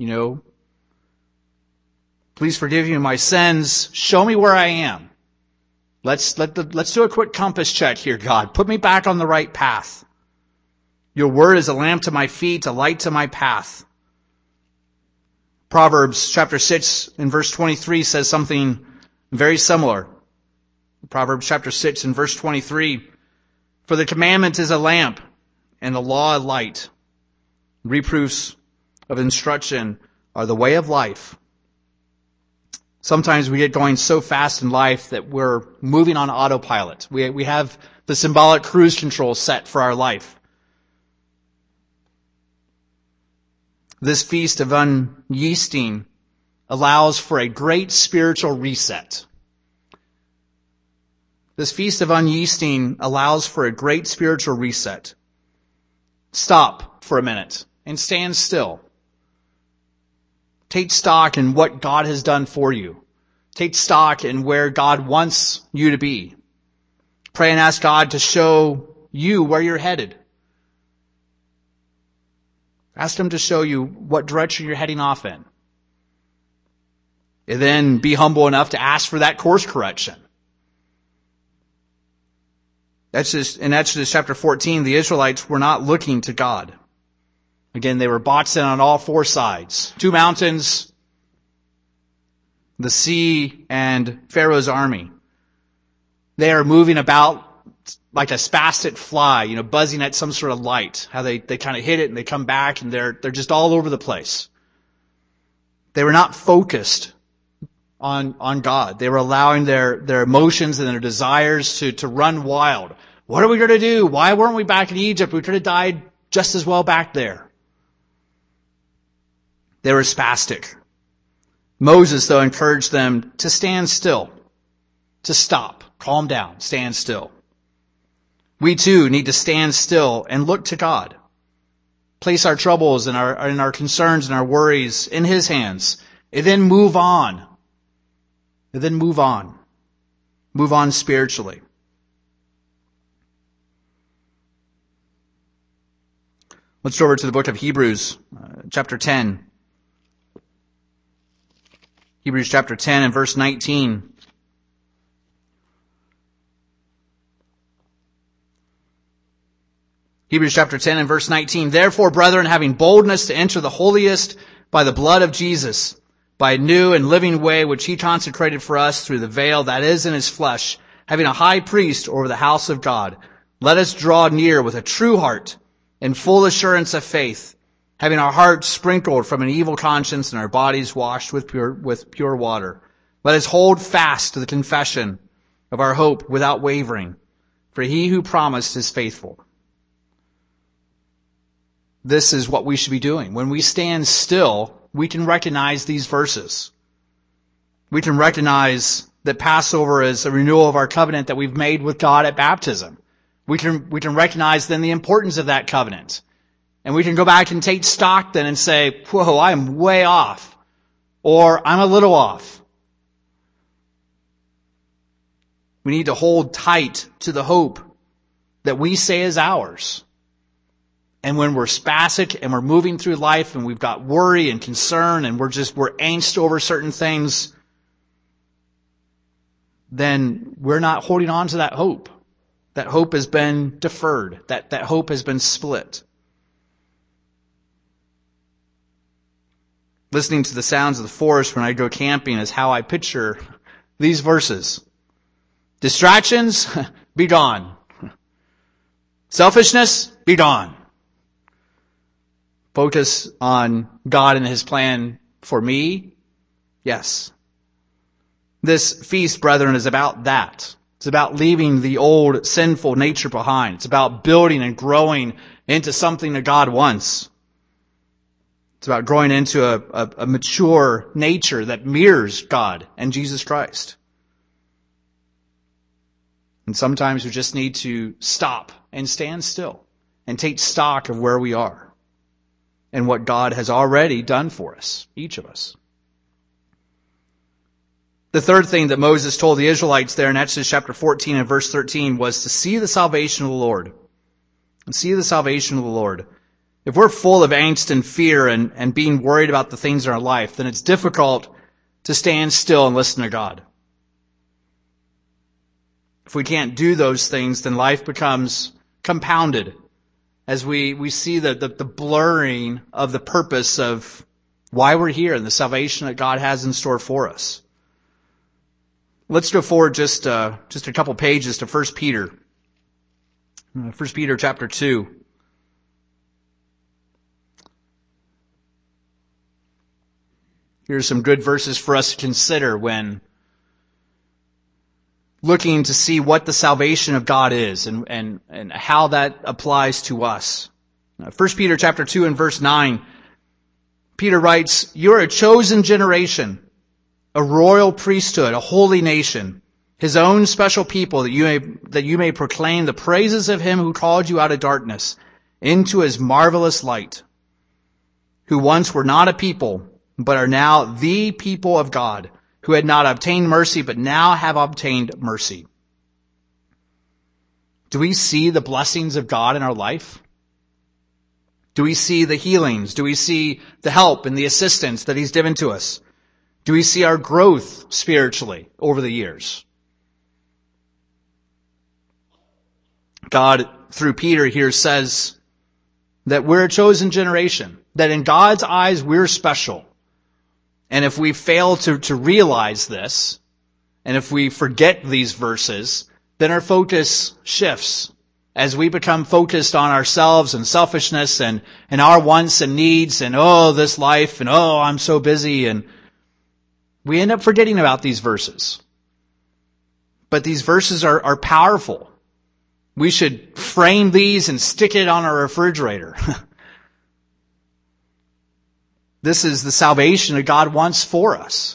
please forgive me my sins. Show me where I am. Let's do a quick compass check here, God. Put me back on the right path. Your word is a lamp to my feet, a light to my path. Proverbs chapter 6 and verse 23 says something very similar. Proverbs chapter 6 and verse 23, for the commandment is a lamp and the law a light. Reproofs of instruction are the way of life. Sometimes we get going so fast in life that we're moving on autopilot. We have the symbolic cruise control set for our life. This feast of unyeasting allows for a great spiritual reset. This feast of unyeasting allows for a great spiritual reset. Stop for a minute and stand still. Take stock in what God has done for you. Take stock in where God wants you to be. Pray and ask God to show you where you're headed. Ask Him to show you what direction you're heading off in. And then be humble enough to ask for that course correction. In Exodus chapter 14, the Israelites were not looking to God. Again, they were boxed in on all four sides. 2 mountains, the sea, and Pharaoh's army. They are moving about like a spastic fly, buzzing at some sort of light. How they kind of hit it and they come back and they're just all over the place. They were not focused on God. They were allowing their emotions and their desires to run wild. What are we going to do? Why weren't we back in Egypt? We could have died just as well back there. They were spastic. Moses, though, encouraged them to stand still, to stop, calm down, stand still. We too need to stand still and look to God. Place our troubles and our concerns and our worries in His hands, and then move on. And then move on. Move on spiritually. Let's go over to the book of Hebrews, chapter 10. Hebrews chapter 10 and verse 19. Hebrews chapter 10 and verse 19. Therefore, brethren, having boldness to enter the holiest by the blood of Jesus, by a new and living way which He consecrated for us through the veil that is in His flesh, having a high priest over the house of God, let us draw near with a true heart and full assurance of faith, having our hearts sprinkled from an evil conscience and our bodies washed with pure water. Let us hold fast to the confession of our hope without wavering, for He who promised is faithful. This is what we should be doing. When we stand still, we can recognize these verses. We can recognize that Passover is a renewal of our covenant that we've made with God at baptism. We can recognize then the importance of that covenant. And we can go back and take stock then and say, whoa, I'm way off. Or I'm a little off. We need to hold tight to the hope that we say is ours. And when we're spastic and we're moving through life and we've got worry and concern and we're angst over certain things, then we're not holding on to that hope. That hope has been deferred. That hope has been split. Listening to the sounds of the forest when I go camping is how I picture these verses. Distractions, be gone. Selfishness, be gone. Focus on God and His plan for me? Yes. This feast, brethren, is about that. It's about leaving the old sinful nature behind. It's about building and growing into something that God wants. It's about growing into a mature nature that mirrors God and Jesus Christ. And sometimes we just need to stop and stand still and take stock of where we are and what God has already done for us, each of us. The third thing that Moses told the Israelites there in Exodus chapter 14 and verse 13 was to see the salvation of the Lord. And see the salvation of the Lord. If we're full of angst and fear and being worried about the things in our life, then it's difficult to stand still and listen to God. If we can't do those things, then life becomes compounded as we see the blurring of the purpose of why we're here and the salvation that God has in store for us. Let's go forward just a couple pages to 1 Peter. 1 Peter chapter 2. Here's some good verses for us to consider when looking to see what the salvation of God is and how that applies to us. 1 Peter chapter 2 and verse 9, Peter writes, "You are a chosen generation, a royal priesthood, a holy nation, His own special people, that you may proclaim the praises of Him who called you out of darkness into His marvelous light, who once were not a people, but are now the people of God, who had not obtained mercy, but now have obtained mercy." Do we see the blessings of God in our life? Do we see the healings? Do we see the help and the assistance that He's given to us? Do we see our growth spiritually over the years? God, through Peter here, says that we're a chosen generation, that in God's eyes we're special. And if we fail to realize this, and if we forget these verses, then our focus shifts as we become focused on ourselves and selfishness and our wants and needs and, oh, this life and, oh, I'm so busy, and we end up forgetting about these verses. But these verses are powerful. We should frame these and stick it on our refrigerator. This is the salvation that God wants for us.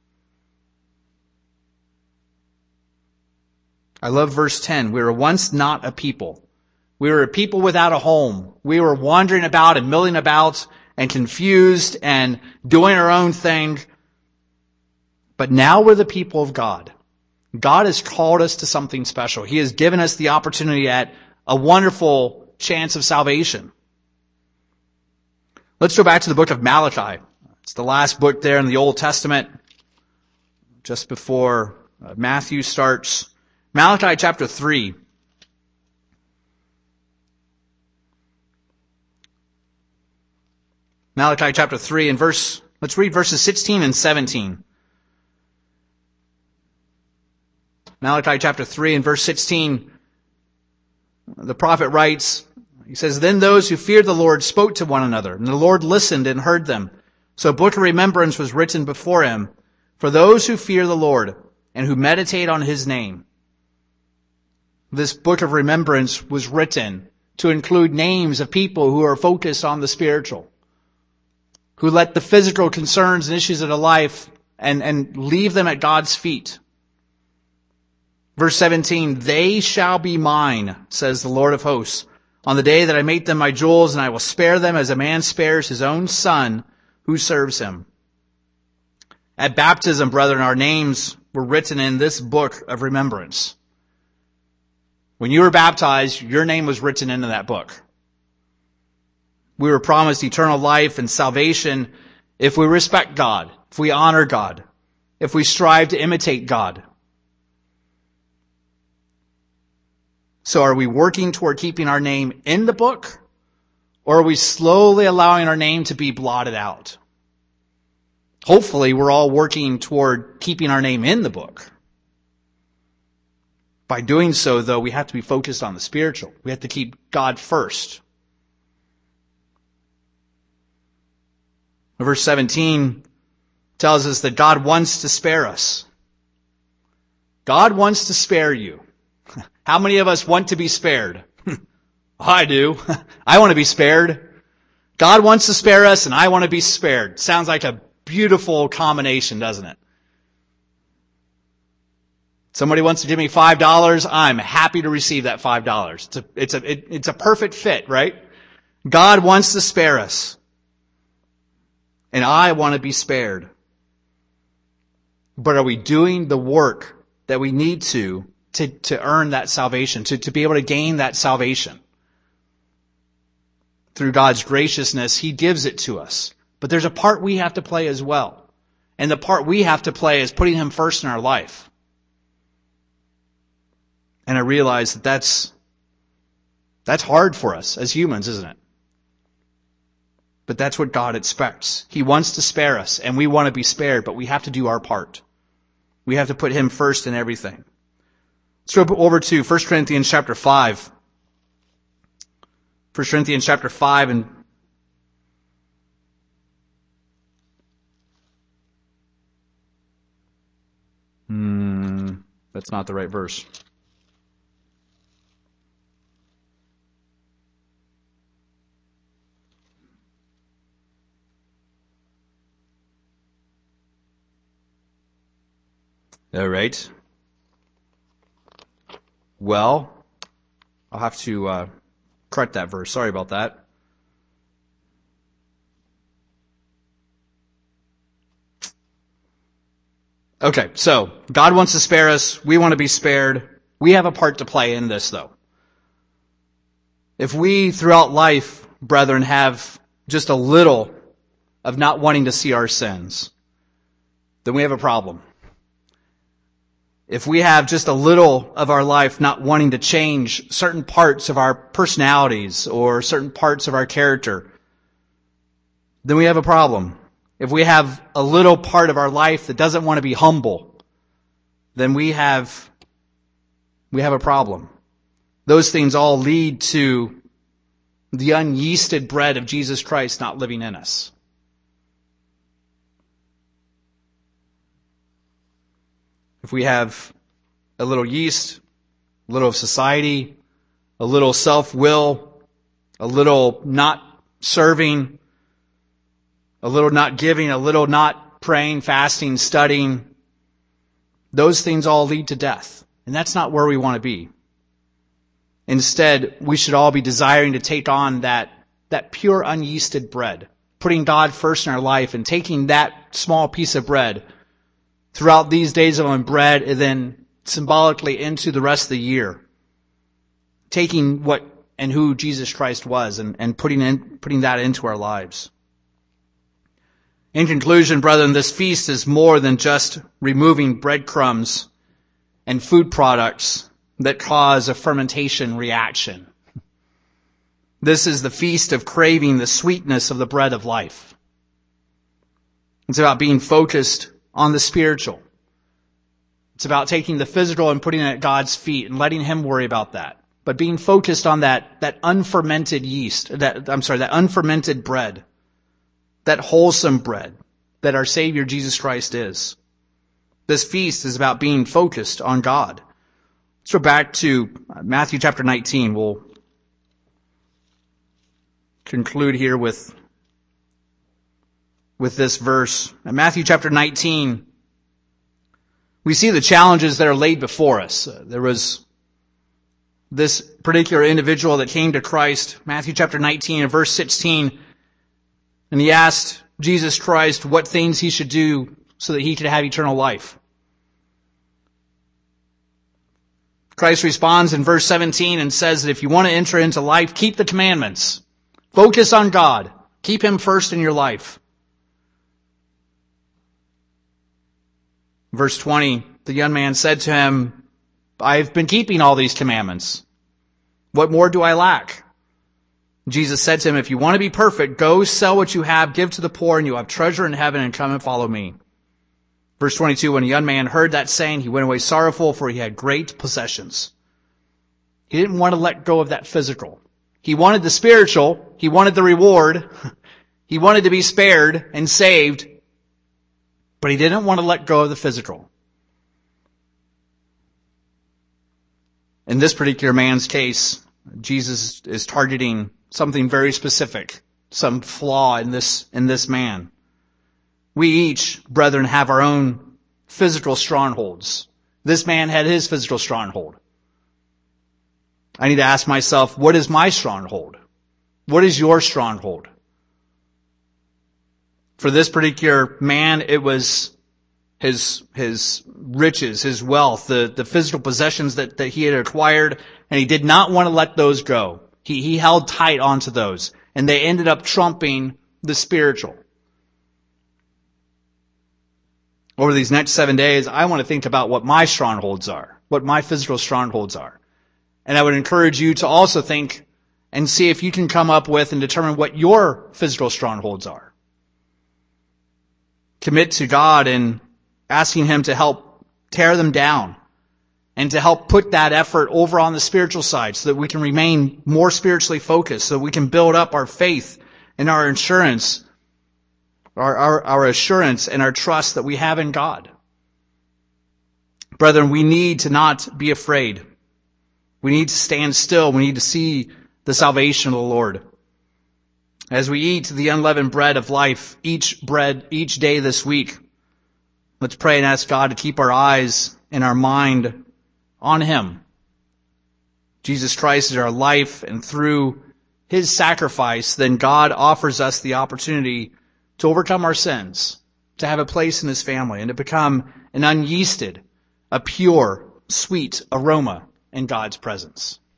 I love verse 10. We were once not a people. We were a people without a home. We were wandering about and milling about and confused and doing our own thing. But now we're the people of God. God has called us to something special. He has given us the opportunity at a wonderful chance of salvation. Let's go back to the book of Malachi. It's the last book there in the Old Testament, just before Matthew starts. Malachi chapter 3. Malachi chapter 3 and let's read verses 16 and 17. Malachi chapter 3 and verse 16, the prophet writes, he says, "Then those who feared the Lord spoke to one another, and the Lord listened and heard them. So a book of remembrance was written before Him for those who fear the Lord and who meditate on His name." This book of remembrance was written to include names of people who are focused on the spiritual, who let the physical concerns and issues of their life and leave them at God's feet. Verse 17, "They shall be mine, says the Lord of hosts, on the day that I make them my jewels, and I will spare them as a man spares his own son who serves him." At baptism, brethren, our names were written in this book of remembrance. When you were baptized, your name was written into that book. We were promised eternal life and salvation if we respect God, if we honor God, if we strive to imitate God. So are we working toward keeping our name in the book, or are we slowly allowing our name to be blotted out? Hopefully, we're all working toward keeping our name in the book. By doing so, though, we have to be focused on the spiritual. We have to keep God first. Verse 17 tells us that God wants to spare us. God wants to spare you. How many of us want to be spared? I do. I want to be spared. God wants to spare us, and I want to be spared. Sounds like a beautiful combination, doesn't it? Somebody wants to give me $5. I'm happy to receive that $5. It's a perfect fit, right? God wants to spare us, and I want to be spared. But are we doing the work that we need to earn that salvation, to be able to gain that salvation? Through God's graciousness, He gives it to us. But there's a part we have to play as well. And the part we have to play is putting Him first in our life. And I realize that that's hard for us as humans, isn't it? But that's what God expects. He wants to spare us, and we want to be spared, but we have to do our part. We have to put Him first in everything. Let's go over to 1 Corinthians chapter 5. 1 Corinthians chapter 5 and that's not the right verse. All right. Well, I'll have to correct that verse. Sorry about that. Okay, so God wants to spare us. We want to be spared. We have a part to play in this, though. If we, throughout life, brethren, have just a little of not wanting to see our sins, then we have a problem. If we have just a little of our life not wanting to change certain parts of our personalities or certain parts of our character, then we have a problem. If we have a little part of our life that doesn't want to be humble, then we have a problem. Those things all lead to the unyeasted bread of Jesus Christ not living in us. If we have a little yeast, a little of society, a little self-will, a little not serving, a little not giving, a little not praying, fasting, studying, those things all lead to death. And that's not where we want to be. Instead, we should all be desiring to take on that pure unyeasted bread, putting God first in our life and taking that small piece of bread throughout these days of unbread and then symbolically into the rest of the year. Taking what and who Jesus Christ was and putting that into our lives. In conclusion, brethren, this feast is more than just removing breadcrumbs and food products that cause a fermentation reaction. This is the feast of craving the sweetness of the bread of life. It's about being focused on the spiritual. It's about taking the physical and putting it at God's feet and letting Him worry about that. But being focused on that unfermented yeast, that unfermented bread, that wholesome bread that our Savior Jesus Christ is. This feast is about being focused on God. Let's go back to Matthew chapter 19. We'll conclude here with this verse. In Matthew chapter 19, we see the challenges that are laid before us. There was this particular individual that came to Christ, Matthew chapter 19 and verse 16, and he asked Jesus Christ what things he should do so that he could have eternal life. Christ responds in verse 17 and says that if you want to enter into life, keep the commandments. Focus on God. Keep Him first in your life. Verse 20, the young man said to him, I've been keeping all these commandments. What more do I lack? Jesus said to him, if you want to be perfect, go sell what you have, give to the poor, and you'll have treasure in heaven, and come and follow me. Verse 22, when the young man heard that saying, he went away sorrowful, for he had great possessions. He didn't want to let go of that physical. He wanted the spiritual. He wanted the reward. He wanted to be spared and saved. But he didn't want to let go of the physical. In this particular man's case, Jesus is targeting something very specific, some flaw in this man. We each, brethren, have our own physical strongholds. This man had his physical stronghold. I need to ask myself, what is my stronghold? What is your stronghold? For this particular man, it was his riches, his wealth, the physical possessions that he had acquired, and he did not want to let those go. He held tight onto those, and they ended up trumping the spiritual. Over these next 7 days, I want to think about what my strongholds are, what my physical strongholds are. And I would encourage you to also think and see if you can come up with and determine what your physical strongholds are. Commit to God and asking Him to help tear them down and to help put that effort over on the spiritual side so that we can remain more spiritually focused, so we can build up our faith and our assurance, our assurance and our trust that we have in God. Brethren, we need to not be afraid. We need to stand still. We need to see the salvation of the Lord. As we eat the unleavened bread of life, each day this week, let's pray and ask God to keep our eyes and our mind on Him. Jesus Christ is our life, and through His sacrifice, then God offers us the opportunity to overcome our sins, to have a place in His family, and to become an unyeasted, a pure, sweet aroma in God's presence.